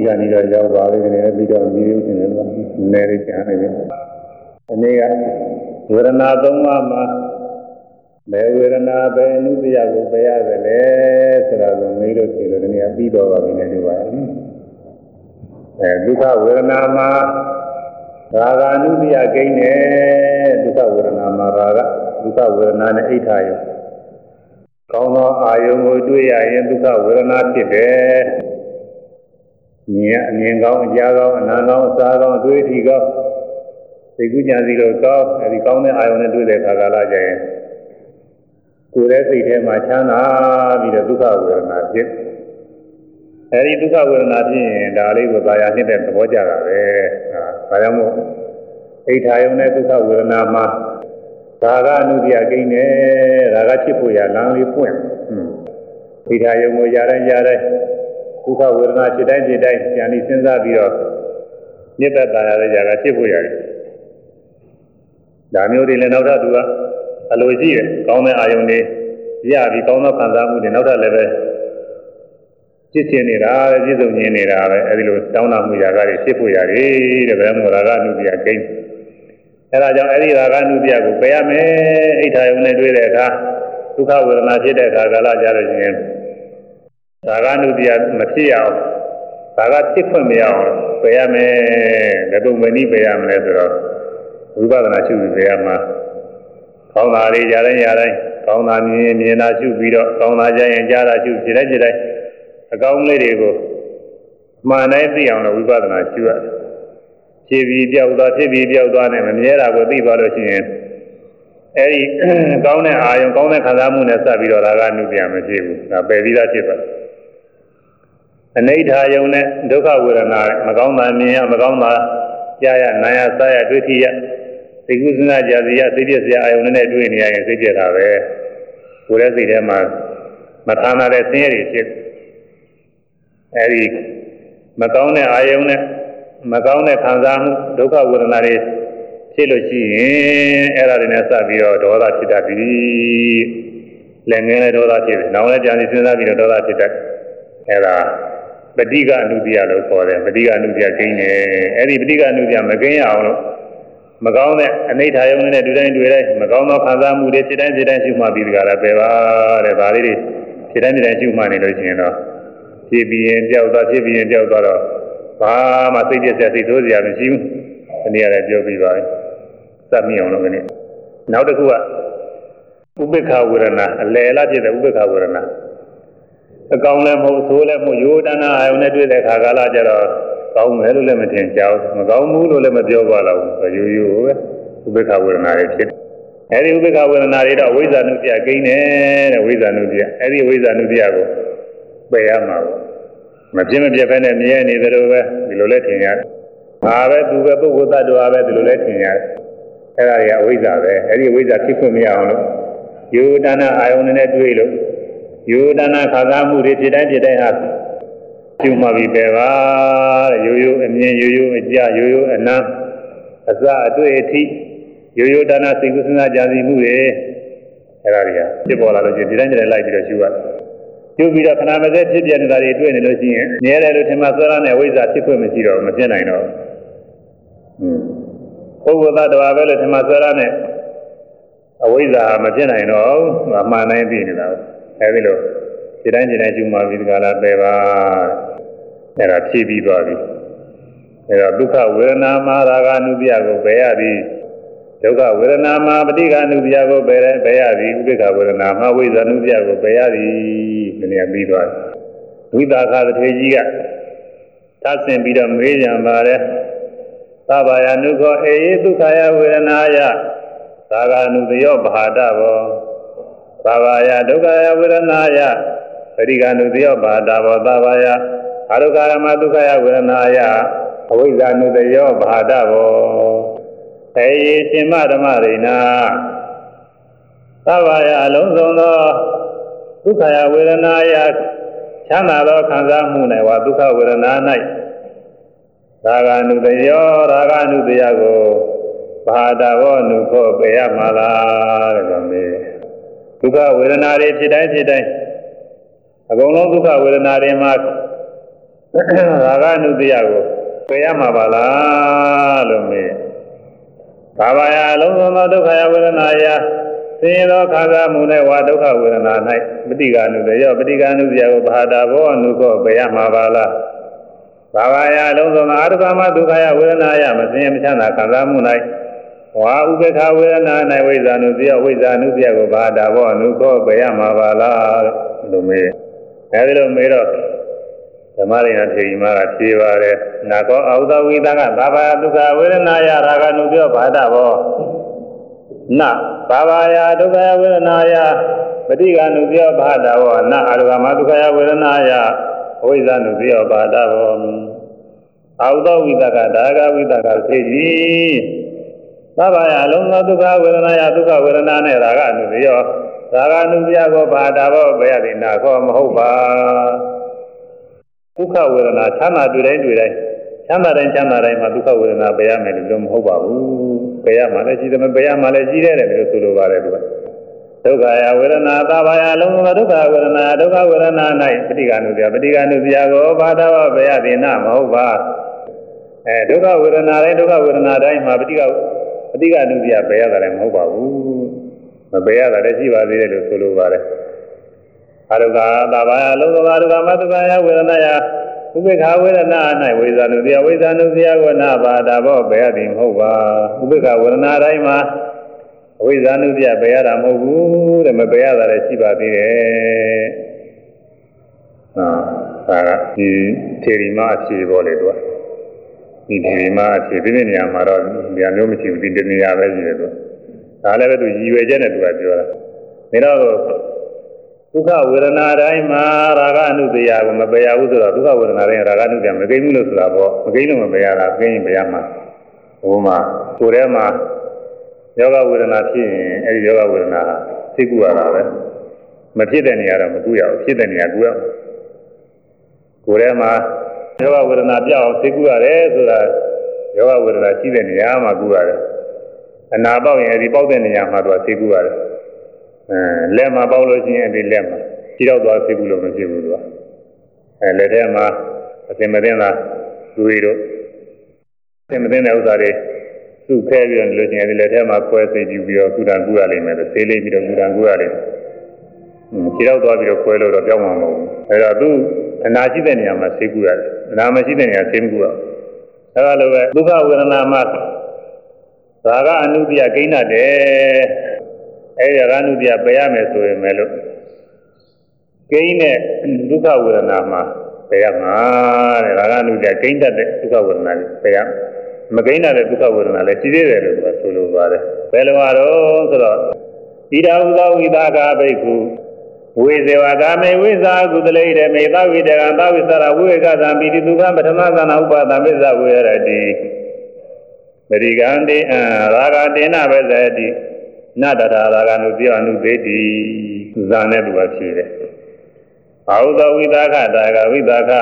ကနေတော့ရောက်ပါလေနေပြီးတော့ဒီလိုရှင်လည်းနည်းလေးကျန်နေတယ်အနေကဝေဒနာသုံးပါးမှာဘယ်ဝေဒနာပဲအနုတ္တယကိုပဲရတယ်လေဆိုတာကိုမေးလို့ရှိလို့ဒီနေ့ပြီးတော့ပါပြီနဲ့ဒီပါဒုက္ခဝေဒနာမှာရာဂအနုတ္တယကိန်းနဲ့ဒုက္ခဝေဒနာမှာရာဂဒုက္ခဝေဒနာနဲ့အိဋ္ဌာယကောင်းသောအာယုံကိုတွေ့ရရင်ဒုက္ခဝေဒနာဖြစ်တယ်မြင်ကောင်းအကြားကောင်းအနာကောင်းအစားကောင်းအတွေ့အထိကောင်းသိကုညာစီလိုကောင်းအဲဒီကောင်းတဲ့အာယုံနဲ့တွေ့တဲ့အခါကာလကျရင်ကိုယ်ရဲ့စိတ်ထဲမှာချမ်းသာပြီးတော့ဒုက္ခဝေဒနာဖြစ်အဲဒီဒုက္ခဝေဒနာဖြစ်ရင်ဒါလေးကိုသာယာနှစ်တဲ့သဘောကြတာပဲဒါကြောင့်မို့အိဋ္ဌာယုံနဲ့ဒုက္ခဝေဒနာမှာရာဂအနုတ္တယကိန်းနဲ့ရာဂဖြစ်ဖို့ရလမ်းလေးပွင့်အိဋ္ဌာယုံကိုရတိုင်းဒုက္ခဝေဒနာဖြစ်တိုင်းပြန်ပြီးစဉ်းစားပြီးတော့မြစ်သက်သာရတဲ့ຢာကဖြစ်ဖို့ရတယ်ဒါမျိုးတွေလည်းနောက်ထပ်သူကအလိုရှိတယ်ကောင်းတဲ့အာယုန်တွေရပြီးကောင်းသောခံစားမှုတွေနောက်ထပ်လည်းပဲဖြစ်ချင်နေတာပဲပြည့်စုံနေနေတာပဲအဲဒီလိုတောင်းတမှုຢာကတွေဖြစ်ဖို့ရတယ်တဲ့ဘယ်မှာရာဂအနုတ္တယကိန်းအဲဒါကြောင့်အဲဒီရာဂအနုတ္တယကိုပယ်ရမယ်အိဋ္ဌာယုန်နဲ့တွေ့တဲ့အခါဒုက္ခဝေဒနာဖြစ်တဲ့အခါကာလကြလို့ရှိရင်ရာဂအနုတ္တယမဖြစ်အောင်ရာဂဖြစ်ခွင့်မရအောင်ပယ်ရမယ်ဘယ်ပုံမနည်းပယ်ရမလဲဆိုတော့ဝိပဿနာရှုပြီးပယ်ရမှာကောင်းတာတွေရတိုင်းကောင်းတာမြင်တာရှုပြီးတော့ကောင်းတာကြရင်ကြားတာရှုဖြစ်တိုင်းအကောင်းလေးတွေကိုမှန်တိုင်းသိအောင်လို့ဝိပဿနာရှုရတယ်ဖြစ်ပြီးပြောက်သွားနဲ့မမြဲတာကိုသိသွားလို့ရှိရင်အဲဒီကောင်းတဲ့အာယုံကောင်းတဲ့ခံစားမှုနဲ့စပ်ပြီးတော့ရာဂအနုတ္တယမဖြစ်ဘူးဒါပယ်ပြီးသားဖြစ်ပါအနိဋ္ဌာယုံနဲ့ဒုက္ခဝေဒနာမကောင်းတာမြင်ရမကောင်းတာကြားရနာရစားရတွေ့ထိရသိကုသနာကြာစီရသိပြည့်စရာအာယုံနဲ့တွေ့နေရရင်သိပြတာပဲကိုယ်ရဲ့စိတ်ထဲမှာမထာနာတဲ့ဆင်းရဲတွေဖြစ်အဲဒီမကောင်းတဲ့အာယုံနဲ့မကောင်းတဲ့ခံစားမှုဒုက္ခဝေဒနာတွေဖြစ်လို့ရှိရင်အဲ့ဒါတွေနဲ့စပ်ပြီးတော့ဒေါသဖြစ်တတ်ပြီလက်ငယ်နဲ့ဒေါသဖြစ်တယ်နောက်လည်းကြာစီစဉ်းစားပြီးတော့ဒေါသဖြစ်တတ်အဲ့ဒါပဋိကအနုတ္တယလို့ခေါ်တယ်ပဋိကအနုတ္တယကိန်းတယ်အဲ့ဒီပဋိကအနုတ္တယမကိန်းရအောင်လို့မကောင်းတဲ့အနိဋ္ဌာယုံနဲ့တွေ့တိုင်းမကောင်းသောခံစားမှုတွေဖြစ်တိုင်းရှုမှပြီးကြတာပဲပါတဲ့ဒါလေးတွေဖြစ်တိုင်းရှုမှနေလို့ရှိရင်တော့ဖြစ်ပြီးရင်ကြောက်သွားတော့ဘာမှစိတ်ပြည့်စရာစိတ်ဆိုးစရာမရှိဘူးဒီနေ့လည်းပြောပြီးပါပြီစပ်မိအောင်လို့ကနေနောက်တစ်ခုကဥပိ္ပခဝေဒနာအလယ်လားဖြစ်တဲ့ဥပိ္ပခဝေဒနာအကောင်လည်းမဟုတ်ဆိုးလည်းမဟုတ်ရိုးတန်းအာယုန်နဲ့တွေ့တဲ့ခါကာလကျတော့ကောင်းမယ်လို့လည်းမထင်ကြဘူးမကောင်းဘူးလို့လည်းမပြောပါတော့ဘူးရိုးပဲဥပိ္ပခဝေဒနာတွေဖြစ်အဲဒီဥပိ္ပခဝေဒနာတွေတော့ဝိဇ္ဇာနုတ္တယကိန်းတဲ့ဝိဇ္ဇာနုတ္တယအဲဒီဝိဇ္ဇာနုတ္တယကိုပယ်ရမှာပေါ့မပြတ်ပဲနဲ့မြဲနေတယ်လို့ပဲဒီလိုလဲထင်ရတယ်။ဘာပဲသူပဲပုဂ္ဂိုလ်သတ္တဝါပဲဒီလိုလဲထင်ရတယ်။အဲ့ဒါကြီးအဝိဇ္ဇာပဲ။အဲ့ဒီအဝိဇ္ဇာဖြစ်ခွင့်မရအောင်လို့ယောဒနာအာယုန်နဲ့တွေ့လို့ယောဒနာခါသာမှုတွေဖြစ်တိုင်းဟာကျုံမှပြီးပဲပါတဲ့ရိုးအမြင်ရိုးအကြရိုးအနံအစအတွေ့အထိရိုးဒနာစိတ်ကုသနာကြာစီမှုတွေအဲ့ဒါတွေကဖြစ်ပေါ်လာလို့ဒီတိုင်းလိုက်ပြီးတော့ရှုရတယ်ကျုပ်ပြီးတော့ခဏမစဲဖြစ်ပြနေတာတွေတွေ့နေလို့ရှိရင်မြဲတယ်လို့ထင်မှဆွဲရတဲ့ဝိဇ္ဇာဖြစ်ခွင့်မရှိတော့မဖြစ်နိုင်တော့ပုဂ္ဂိုလ်သတ္တဝါပဲလို့ထင်မှဆွဲရတဲ့အဝိဇ္ဇာမဖြစ်နိုင်တော့အမှန်တိုင်းသိနေတာအဲဒီလိုဒီတိုင်းရှုမှပြီးဒီကလာပဲပါအဲ့ဒါဖြည့်ပြီးသွားပြီအဲ့တော့ဒုက္ခဝေဒနာမှာရာဂအနုတ္တယကိုပယ်ရသည်ဒုက္ခဝေဒနာမှာပဋိက္ခအနုတ္တယကိုပယ်ရသည်ဥပိ္ပခဝေဒနာမှာဝိဇ္ဇာနုတ္တယကိုပယ်ရသည်ဒီနေ့ပြီးသွားပြီဝိသခသထေကြီးကသဆင်ပြီးတော့မေးကြပါတယ်သဗ္ဗယနုခောအေယဒုက္ခယဝေဒနာယသာဂအနုတယောဘာဒဘောသဗ္ဗယဒုက္ခယဝေဒနာယပဋိက္ခအနုတယောဘာဒဘောသဗ္ဗယအဒုက္ခရမဒုက္ခယဝေဒနာယအဝိဇ္ဇာနုတယောဘာဒဘောအေယရှင်မဓမ္မရိဏသဗ္ဗယအလုံးစုံသောဒုက္ခယဝေဒနာယချမ်းသာသောခံစားမှု၌ဝါဒုက္ခဝေဒနာ၌ရာဂအနုတယောရာဂအနုတယကိုဘာဒဘောအနုခောပယ်ရမှာလားတဲ့ကောမေဒုက္ခဝေဒနာတွေဖြစ်တိုင်းအကုန်လုံးဒုက္ခဝေဒနာတွေမှာရာဂနုတ္တိယကိုပယ်ရမှာပါလားလို့မေးဘာဝယအလုံးစုံသောဒုက္ခယဝေဒနာယဆင်းရဲသောခံစားမှုနဲ့ဝါဒုက္ခဝေဒနာ၌ပဋိက္ခဏုတယောပဋိက္ခဏုတရားကိုဘာတာဘောအနုခောပယ်ရမှာပါလားဘာဝယအလုံးစုံသောအတုကမဒုက္ခယဝေဒနာယမဆင်းရဲမချမ်းသာခံစားမှု၌ဝါဥပေက္ခဝေဒနာ၌ဝိဇာနုတရားဝိဇာနုတရားကိုဘာတာဘောအနုခောပယ်ရမှာပါလားလို့မေးအဲဒီလိုမေးတော့ဓမ္မရိယထေရီမကဖြေပါတယ်နာကောအာဟုသဝိသကဘာဝဒုက္ခဝေဒနာယရာဂနုပြောဘာတာဘောနဘာဝယဒုက္ခဝေဒနာယပဋိက္ခဏုပြောဘာတာဘောနအာရဂမဒုက္ခဝေဒနာယဝိဇ္ဇနုပြောဘာတာဘောအာဟုသဝိသကဒါဂဝိသကဖြေကြီးဘာဝယအလုံးစုံဒုက္ခဝေဒနာယဒုက္ခဝေဒနာနဲ့ရာဂနုပြောရာဂနုပြောကိုဘာတာဘောဘယ်ရည်နာခောမဟုတ်ပါဒုက္ခဝေဒနာချမ်းသာတွေ့တိုင်းချမ်းသာတိုင်းမှာဒုက္ခဝေဒနာပယ်ရမယ်လို့မဟုတ်ပါဘူးပယ်ရမှလည်းရှိတယ်မပယ်ရမှလည်းရှိတယ်လို့ဆိုလိုပါတယ်သူကဒုက္ခယဝေဒနာသာဘာယလုံးစုံဒုက္ခဝေဒနာ၌ပဋိက္ခဏုတရားကိုဘာသာပယ်ရသည်နာမဟုတ်ပါဒုက္ခဝေဒနာတိုင်းမှာပဋိက္ခဏုတရားပယ်ရတယ်မဟုတ်ပါဘူးမပယ်ရတာလည်းရှိပါသေးတယ်လို့ဆိုလိုပါတယ်အရုကသာဘာယလုံးစုံအရုကမတုကယဝေဒနာယဥပေက္ခဝေဒနာ၌ဝိဇာနုတရားကိုနာဘာတာဘောပယ်ရသည်မဟုတ်ပါဥပေက္ခဝေဒနာတိုင်းမှာအဝိဇ္ဇာနုတရားပယ်ရတာမဟုတ်ဘူးတဲ့မပယ်ရတာလည်းရှိပါသေးတယ်ဒါကဒီထေရီမအဖြေပေါ်လေသူကဒီထေရီမအဖြေဒီနေရာမှာတော့ဉာဏ်မျိုးမရှိဘူးဒီနေရာပဲရှိတယ်သူဒါလည်းပဲသူရည်ရွယ်ချက်နဲ့သူကပြောတာဒါတော့ဒုက္ခဝေဒနာတိုင်းမှာရာဂအနုတရားကိုမပယ်ရဘူးဆိုတော့ဒုက္ခဝေဒနာတိုင်းရာဂအနုတရားမကိန်းဘူးလို့ဆိုတာပေါ့မကိန်းလို့မပယ်ရတာကိန်းရင်ပယ်ရမှာဟိုမှာကိုယ်ထဲမှာယောဂဝေဒနာဖြစ်ရင်အဲဒီယောဂဝေဒနာသိကူရတာပဲမဖြစ်တဲ့နေရာတော့မကူရဘူးဖြစ်တဲ့နေရာကူရကိုယ်ထဲမှာယောဂဝေဒနာပြောက်သိကူရတယ်ဆိုတာယောဂဝေဒနာရှိတဲ့နေရာမှာကူရတယ်အနာပေါက်ရင်အဲဒီပေါက်တဲ့နေရာမှာတော့သိကူရတယ်လက်မှာပေါက်လို့ရှိရင်ဒီလက်မှာခြေတော့သွားသိကူလို့မဖြစ်ဘူးသူကလက်ထဲမှာအစင်မသိတာတွေးတော့အစင်မသိတဲ့ဥစ္စာတွေသူ့ခဲပြီးလို့ရှိရင်ဒီလက်ထဲမှာခွဲသိပြီးတော့ကုတန်ကူရလိမ့်မယ်ဆေးလေးပြီးတော့ကုတန်ကူရလိမ့်မယ်ခြေတော့သွားပြီးတော့ခွဲလို့တော့ပြောင်းမှာမဟုတ်ဘူးအဲတော့သူအနာရှိတဲ့နေရာမှာဆေးကူရတယ်အနာမရှိတဲ့နေရာဆေးမကူရအဲဒါလိုပဲဒုက္ခဝေဒနာမှာရာဂအနုတ္တိယကိန်းတတ်တယ်အဲဒီရာဂအနုတ္တိယပယ်ရမယ်ဆိုရင်လည်းကိန်းနဲ့ဒုက္ခဝေဒနာမှာပယ်ရမှာတဲ့ရာဂအနုတ္တိယကိန်းတတ်တဲ့ဒုက္ခဝေဒနာကိုပယ်ရမကိန်းတဲ့ဒုက္ခဝေဒနာလည်းရှိသေးတယ်လို့ဆိုလိုပါတယ်ဘယ်လိုပါတော့ဆိုတော့ဣဒာဟုသောဝိသကာဘိက္ခုဝိဇေဝကာမေဝိဇာကုသလေတေမေသဝိတေကံသဝိသရဝိဝေကသံပိတိဒုက္ခပထမသနာဥပါဒမေဇဝေရတိပရိကံတေရာဂတေနဘေဇတိနတတရာဂနုပြောနုသေတိဇာနဲ့သူကဖြေတယ်အာဟုသောဝိသကတာကဝိသကဣ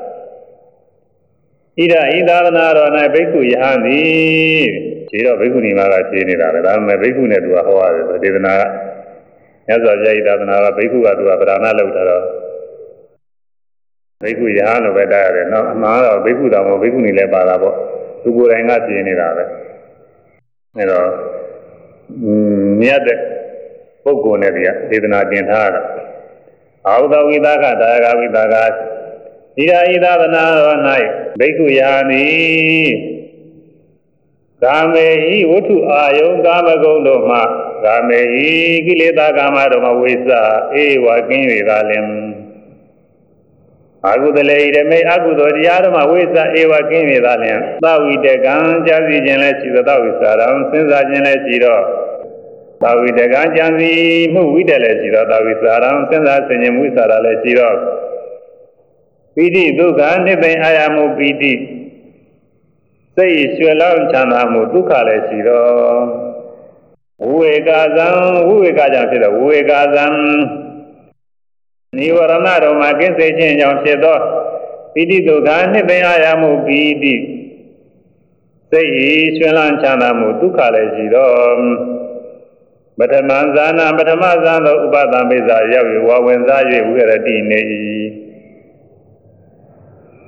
ဒဣသာသနာတော်၌ဘိက္ခုယဟန်သည်ဒီတော့ဘိက္ခုနီမကဖြေနေတာပဲဒါပေမဲ့ဘိက္ခုနဲ့သူကဟောရတယ်ဒေသနာကမြတ်စွာဘုရားဣသာသနာကဘိက္ခုကသူကဗราဏလောက်တာတော့ဘိက္ခုယဟန်လို့ပဲတားရတယ်နော်အမှန်တော့ဘိက္ခုတော်မဘိက္ခုနီလည်းပါတာပေါ့သူကိုယ်တိုင်ကဖြေနေတာပဲအဲတော့မြတ်တဲ့ပုဂ္ဂိုလ်နဲ့ဒီကဒေသနာတင်ထားတာအာဟုသောဝိသကတာယကဝိသကဣဒဣသာသနာတော်၌ဘိက္ခုယာနိကာမေဟိဝတ္ထုအာယုံကာမဂုဏ်တို့မှကာမေဟိကိလေသာကာမတို့မှဝိသအေဝကင်း၍သာလင်အကုသလေဓမေအကုသိုလ်တရားတို့မှဝိသအေဝကင်း၍သာလင်သဝိတကံကြာစီခြင်းလည်းရှိသောဝိသရံစဉ်းစားခြင်းလည်းရှိသောသဝိတကံကြာစီမှုဝိတလည်းရှိသောသဝိသရံစဉ်းစားခြင်းဝိသရလည်းရှိသောပိဋိဒုက္ခနိဗ္ဗာန်အာရမှုပိဋိစိတ်ရွှေလောင်းချမ်းသာမှုဒုက္ခလည်းရှိတော့ဝိဝေကဇံဝိဝေကကြောင့်ဖြစ်တော့ဝိဝေကဇံနိဝရဏတော်မှာကင်းစေခြင်းကြောင့်ဖြစ်သောပိဋိဒုက္ခနိဗ္ဗာန်အာရမှုပိဋိစိတ်ရွှေလောင်းချမ်းသာမှုဒုက္ခလည်းရှိတော့ပထမဇာနာပထမဇာသောဥပဒံပိဇာရောက်၍ဝဝင်စား၍ဝိရတိနေ၏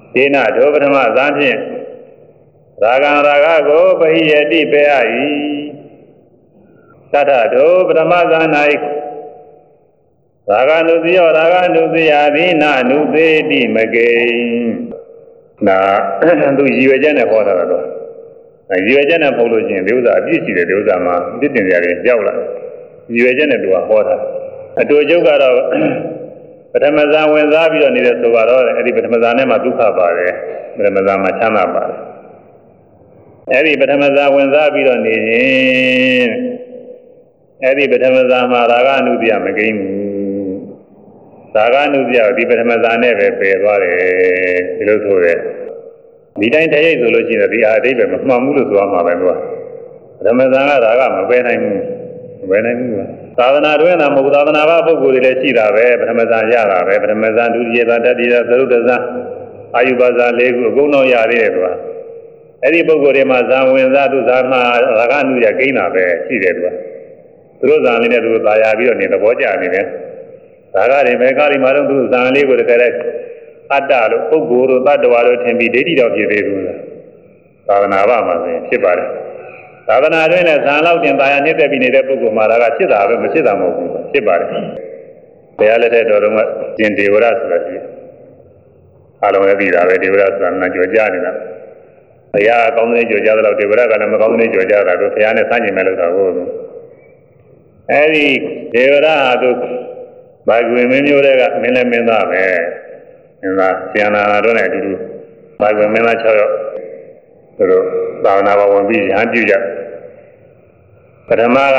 ဒေနဒုပထမဇာဖြင့်ရာဂံရာဂကိုပဟိယတိပေအ၏သတ္တဒုပထမဇာ၌ရာဂနုစီယောရာဂနုစီယာသီနာနုသေတိမကေနာသူရည်ရွယ်ချက်နဲ့ဟောတာတော့ရည်ရွယ်ချက်နဲ့ပုံလို့ရှိရင်ဒီဥစ္စာအပြည့်ရှိတယ်ဒီဥစ္စာမှာပြည့်တင်ကြတယ်ကြောက်လာရည်ရွယ်ချက်နဲ့သူကဟောတာအတူချုပ်ကတော့ပထမဇာဝင်စားပြီးတော့နေတဲ့ဆိုတော့အဲ့ဒီပထမဇာနဲ့မှဒုက္ခပါတယ်ပထမဇာမှာချမ်းသာပါတယ်အဲ့ဒီပထမဇာဝင်စားပြီးတော့နေရင်အဲ့ဒီပထမဇာမှာရာဂအနုပြမကိန်းဘူးရာဂအနုပြဒီပထမဇာနဲ့ပဲပယ်သွားတယ်ဒီလိုဆိုရဲဒီတိုင်းတရိပ်ဆိုလို့ရှိရင်ဒီအာအဓိပ္ပာယ်မမှန်ဘူးလို့ဆိုရမှာပဲသူကပထမဇာကရာဂမပယ်နိုင်ဘူးမပယ်နိုင်ဘူးသာသနာတွင်သာမဟုတ်သာသနာ့ဘာပုဂ္ဂိုလ်တွေလည်းရှိတာပဲပထမဇာရတာပဲပထမဇာဒုတိယဇာတတိယသရုပ်တဇာအာယုဘဇာ၄ခုအကုန်လုံးရသေးတယ်သူကအဲ့ဒီပုဂ္ဂိုလ်တွေမှာဇာဝင်စားသူဇာမှာရာဂအနုရကိန်းတာပဲရှိတယ်သူကသူတို့ဇာလေးနဲ့သူတို့သာယာပြီးတော့နေသဘောကျနေတယ်ဒါကတွေပဲကားဒီမှာတော့သူဇာလေးကိုတကယ်လည်းအတ္တလို့ပုဂ္ဂိုလ်တို့တ attva တို့ထင်ပြီးဒိဋ္ဌိတော်ဖြစ်သေးဘူးသာသနာ့ဘာမှာဆိုရင်ဖြစ်ပါတယ်သာသနာတွင်လည်းဇာလောက်တင်သာယာနှိမ့်သက်ပြီးနေတဲ့ပုဂ္ဂိုလ်မှာဒါကဖြစ်တာပဲမဖြစ်တာမဟုတ်ဘူးဖြစ်ပါတယ်ဘုရားလက်ထက်တော်တုန်းကရှင်ဒေဝရဆိုတာရှိတယ်အားလုံးလည်းသိတာပဲဒေဝရဆိုတာနာကြော်ကြနေတာဘုရားကောင်းတဲ့ကြော်ကြသလောက်ဒေဝရကလည်းမကောင်းတဲ့ကြော်ကြတာတို့ဘုရားနဲ့ဆန့်ကျင်မဲ့လို့တော့ဟုတ်အဲဒီဒေဝရဟာသူဘာကွေမင်းမျိုးတွေကမင်းလည်းမင်းသားပဲမင်းသားဆရာနာတို့နဲ့အတူတူဘာကွေမင်းသား6ယောက်သူတို့သာဝနာဘဝင်ပြီးရဟန်းပြုကြပထမက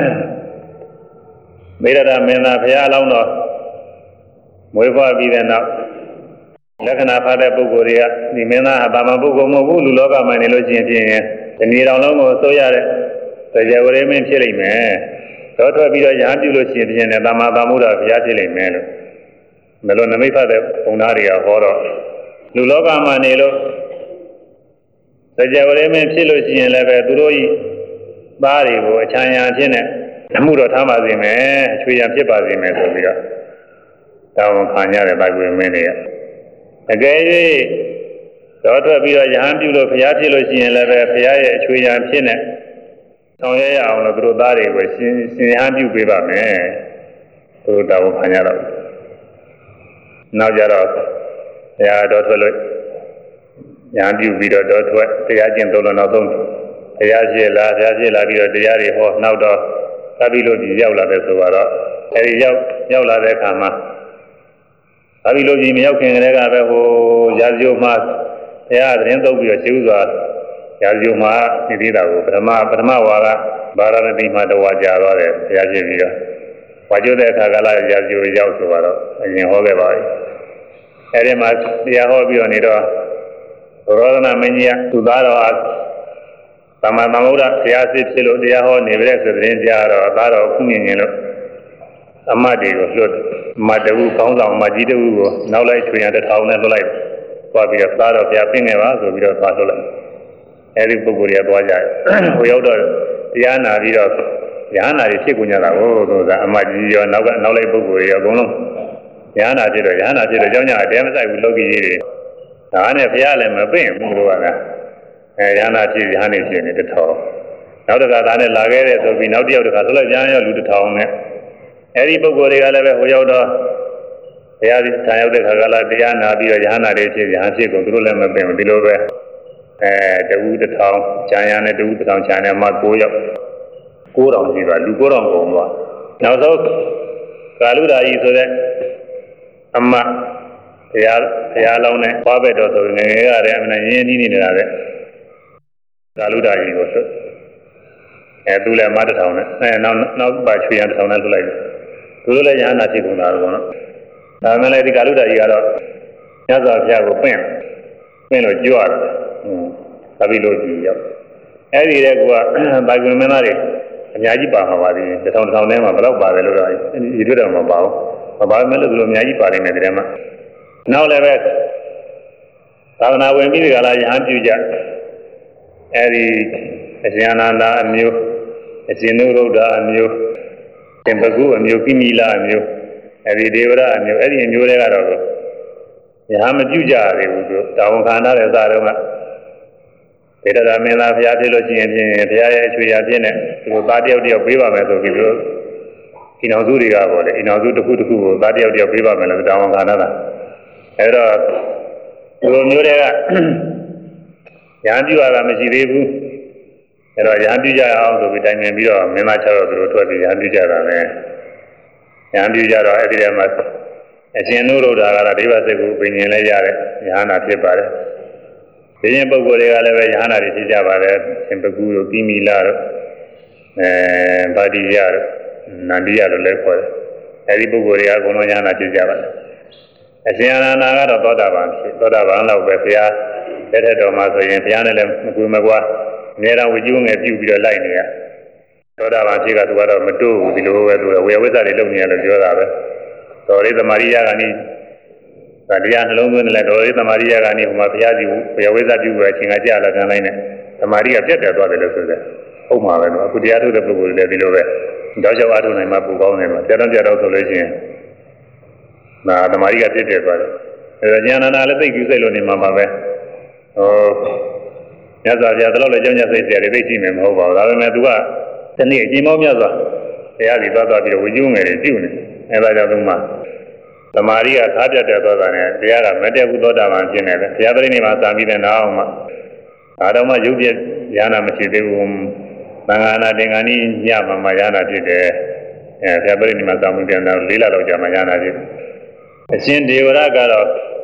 မေရဒမင်းသားဘုရားအလောင်းတော်မွေးဖွားပြီးတဲ့နောက်လက္ခဏာဖတ်တဲ့ပုဂ္ဂိုလ်တွေကဒီမင်းသားဟာဗမာပုဂ္ဂိုလ်မဟုတ်ဘူးလူလောကမှာနေလို့ရှိရင်ဖြင့်ဒီနေ့တော်လုံးကိုဆိုရတဲ့တရားဝရမင်းဖြစ်လိမ့်မယ်တော့ထွက်ပြီးတော့ရဟန်းပြုလို့ရှိရင်ဖြင့်လည်းတမ္မာသမုဒ္ဒဘုရားဖြစ်လိမ့်မယ်လို့မလို့နမိတ်ဖတ်တဲ့ဘုံသားတွေကဟောတော့လူလောကမှာနေလို့တရားဝရမင်းဖြစ်လို့ရှိရင်လည်းပဲသူတို့ဤသားတွေကိုအချမ်းရံဖြစ်နေအမှုတော်ထားပါစေမယ်အချွေရံဖြစ်ပါစေမယ်ဆိုပြီးတော့တောင်းခံကြတဲ့ဗိုက်ဝင်မင်းတွေကအကယ်၍တော့ထွက်ပြီးတော့ရဟန်းပြုလို့ဘုရားဖြစ်လို့ရှိရင်လည်းပဲဘုရားရဲ့အချွေရံဖြစ်နေဆောင်ရရအောင်လို့သူတို့သားတွေကိုရှင်ရဟန်းပြုပေးပါမယ်သူတို့တောင်းခံကြတော့နောက်ကြတော့ဘုရားတော်ထွက်လို့ရဟန်းပြုပြီးတော့ထွက်တရားကျင့်သုံးလို့နောက်ဆုံးဘုရားရှိလာပြီးတော့တရားတွေဟောနောက်တော့သဗ္ဗိလို့ကြီးရောက်လာတဲ့ဆိုတော့အဲဒီရောက်လာတဲ့အခါမှာသဗ္ဗိလို့ကြီးမရောက်ခင်ကတည်းကပဲဟိုရာဇဂိုမှာဘုရားသတင်းသုံးပြီးတော့ရှင်းဥစွာရာဇဂိုမှာနေသေးတာကိုပထမဝါကဗာရာဏသီမှာတဝါကြာသွားတယ်ဘုရားရှိပြီးတော့ဝါကျိုးတဲ့အခါကလည်းရာဇဂိုရောက်ဆိုတော့အရင်ဟောခဲ့ပါပြီအဲဒီမှာတရားဟောပြီးတော့နေတော့ရောဒနာမင်းကြီးကသူသားတော်အားသမ္မာသမ္ဗုဒ္ဓဘုရားစစ်ဖြစ်လို့တရားဟောနေပြီဆိုတဲ့သတင်းကြားတော့သားတော်ခုမြင်လို့အမတ်တွေကိုလွတ်အမတ်တူကောင်းဆောင်အမတ်ကြီးတူကိုနောက်လိုက်ထွေရတစ်ထောင်နဲ့လွတ်လိုက်သွားပြီးတော့သားတော်ဘုရားပြင်ခဲ့ပါဆိုပြီးတော့သွားလွတ်လိုက်အဲဒီပုဂ္ဂိုလ်တွေကသွားကြတယ်ဟိုရောက်တော့တရားနာပြီးတော့ဉာဏ်နာတွေဖြစ်ကုန်ကြတာဟုတ်ဆိုတာအမတ်ကြီးရောနောက်လိုက်ပုဂ္ဂိုလ်တွေရောအကုန်လုံးဉာဏ်နာဖြစ်တော့ကြောင်းကြတဲမဆိုင်ဘူးလောကီကြီးတွေဒါနဲ့ဘုရားလည်းမပင့်ဘူးလို့ကလည်းရဟနာဖြစ်ရဟန်းနေဖြစ်နေတစ်ထောင်နောက်တစ်ခါဒါနဲ့လာခဲ့တဲ့ဆိုပြီးနောက်တစ်ယောက်တစ်ခါလှလိုက်ပြန်ရောက်လူတစ်ထောင်နဲ့အဲဒီပုဂ္ဂိုလ်တွေကလည်းပဲဟိုရောက်တော့ဘုရားဒီဆံရောက်တဲ့ခါကလာတရားနာပြီးတော့ရဟနာတွေဖြစ်ရဟန်းဖြစ်ကုန်သူတို့လည်းမပင်ဘူးဒီလိုပဲတဝူတစ်ထောင်ခြံရနဲ့တဝူတစ်ထောင်ခြံနဲ့မှ9ယောက်9000ရှိပါလူ9000ကုန်သွားနောက်ဆုံးကာလူဓာကြီးဆိုတဲ့အမဘုရားလောင်းနဲ့သွားပဲတော့ဆိုငယ်ငယ်ကတည်းကအမှန်ရင်းနှီးနေတာပဲကာလူဓာကြီးကိုဆိုသူလည်းမ1000နဲ့နောက်ပါချွေရ1000နဲ့လွတ်လိုက်တယ်သူတို့လည်းရဟနာဖြစ်ကုန်တာတော့ဒါမှလည်းဒီကာလူဓာကြီးကတော့ညဇောဘုရားကိုပင့်လို့ကြွရတယ်သဗ္ဗိလို့ကြီးရောက်အဲ့ဒီတဲ့ကွာဘာကွန်မင်းသားတွေအများကြီးပါမှာပါသေးတယ်1000ထဲမှာဘယ်တော့ပါတယ်လို့တော့ဒီတွေ့တော့မပါဘူးမပါမဲလို့သူတို့အများကြီးပါနေတယ်တဲ့မှာနောက်လည်းပဲသာသနာဝင်ပြီးဒီကလာရဟန်းပြုကြအဲဒီအရှင်အနန္ဒာအမျိုးအရှင်နုရုဒ္ဓအမျိုးသင်္ပကုအမျိုးကိမိလအမျိုးအဲဒီဒေဝရအမျိုးအဲဒီအမျိုးတွေကတော့ညာမပြုကြရဘူးသူတာဝန်ခံရတဲ့စားတော့ကဒေတာမင်းသားဘုရားဖြစ်လို့ရှိရင်ဖြင့်ဘုရားရဲ့အချွေရပြည့်နဲ့သူတို့သားတယောက်တယောက်ပေးပါမယ်ဆိုပြီးသူတို့အိမ်တော်စုတွေကပေါ့လေအိမ်တော်စုတစ်ခုတစ်ခုကိုသားတယောက်တယောက်ပေးပါမယ်လို့တာဝန်ခံရတာအဲ့တော့ဒီလိုမျိုးတွေကညာပြုရတာမရှိသေးဘူးအဲ့တော့ညာပြုကြရအောင်ဆိုပြီးတိုင်ပင်ပြီးတော့မင်းသား6ယောက်သူတို့ထွက်ပြီးညာပြုကြတာပဲညာပြုကြတော့အဲ့ဒီထဲမှာအရှင်နုရုဒ္ဓကတော့ဒိဗ္ဗစကုပင်ញင်လဲရတဲ့ညာနာဖြစ်ပါတယ်ဒီရင်ပုဂ္ဂိုလ်တွေကလည်းပဲညာနာတွေဖြစ်ကြပါတယ်ရှင်ပကူတို့ကိမိလာတို့ဗာတိယတို့နန္ဒီယတို့လည်းခေါ်တယ်အဲဒီပုဂ္ဂိုလ်တွေကအကုန်လုံးညာနာဖြစ်ကြပါတယ်အရှင်အနန္ဒာကတော့သောတာပန်ဖြစ်သောတာပန်လောက်ပဲဘုရားလက်ထက်တော်မှာဆိုရင်ဘုရားနဲ့လည်းမကွေမကွာအများတော်ဝိကျုံငယ်ပြုပြီးတော့လိုက်နေရသောတာပန်ဖြစ်ကသူကတော့မတိုးဘူးဒီလိုပဲသူဝေဝိဇ္ဇာတွေလုပ်နေရလို့ပြောတာပဲတော်လေးသမารိယကနိတရားနှလုံးသွင်းတယ်တော်လေးသမารိယကနိဟိုမှာဘုရားကြီးဝေဝိဇ္ဇာပြုပဲအချိန်ကကြာလာခံလိုက်နဲ့သမารိယပြတ်တယ်သွားတယ်လို့ဆိုတယ်ဟုတ်မှာပဲတော့အခုတရားထုတ်တဲ့ပုဂ္ဂိုလ်တွေလည်းဒီလိုပဲတောက်လျှောက်အားထုတ်နိုင်မှပူကောင်းတယ်မှာတရားတော်ကြတော့ဆိုလို့ရှိရင်ဒါသမารိယပြတ်တယ်သွားတယ်အဲဒါဉာဏနာလည်းသိကြည့်စိတ်လို့နေမှာပါပဲမြတ်စွာဘုရားတော့လည်းကြောင်းကြစိတ်တရားတွေသိကြည့်မယ်မဟုတ်ပါဘူးဒါပေမဲ့သူကတနေ့အကျဉ်းမောမြတ်စွာဘုရားကြီးသွားပြီးတော့ဝိကျုံငယ်တွေပြုနေအဲဒါကြောင့်သူမှသမာဓိကခါပြတ်တဲ့သောတာနဲ့တရားကမတည့်ဘူးသောတာပန်ဖြစ်နေတယ်ဘုရားပရိနိဗ္ဗာန်သာပြီးတဲ့နောက်မှအာတော်မှရုပ်ပြဉာဏ်မရှိသေးဘူးသံဃာနာသင်္ကန်းကြီးညမှာဉာဏ်ဖြစ်တယ်ဘုရားပရိနိဗ္ဗာန်သာမှုပြန်တော့၄လလောက်ကြာမှဉာဏ်ဖြစ်အရှင်ဒေဝရကတော့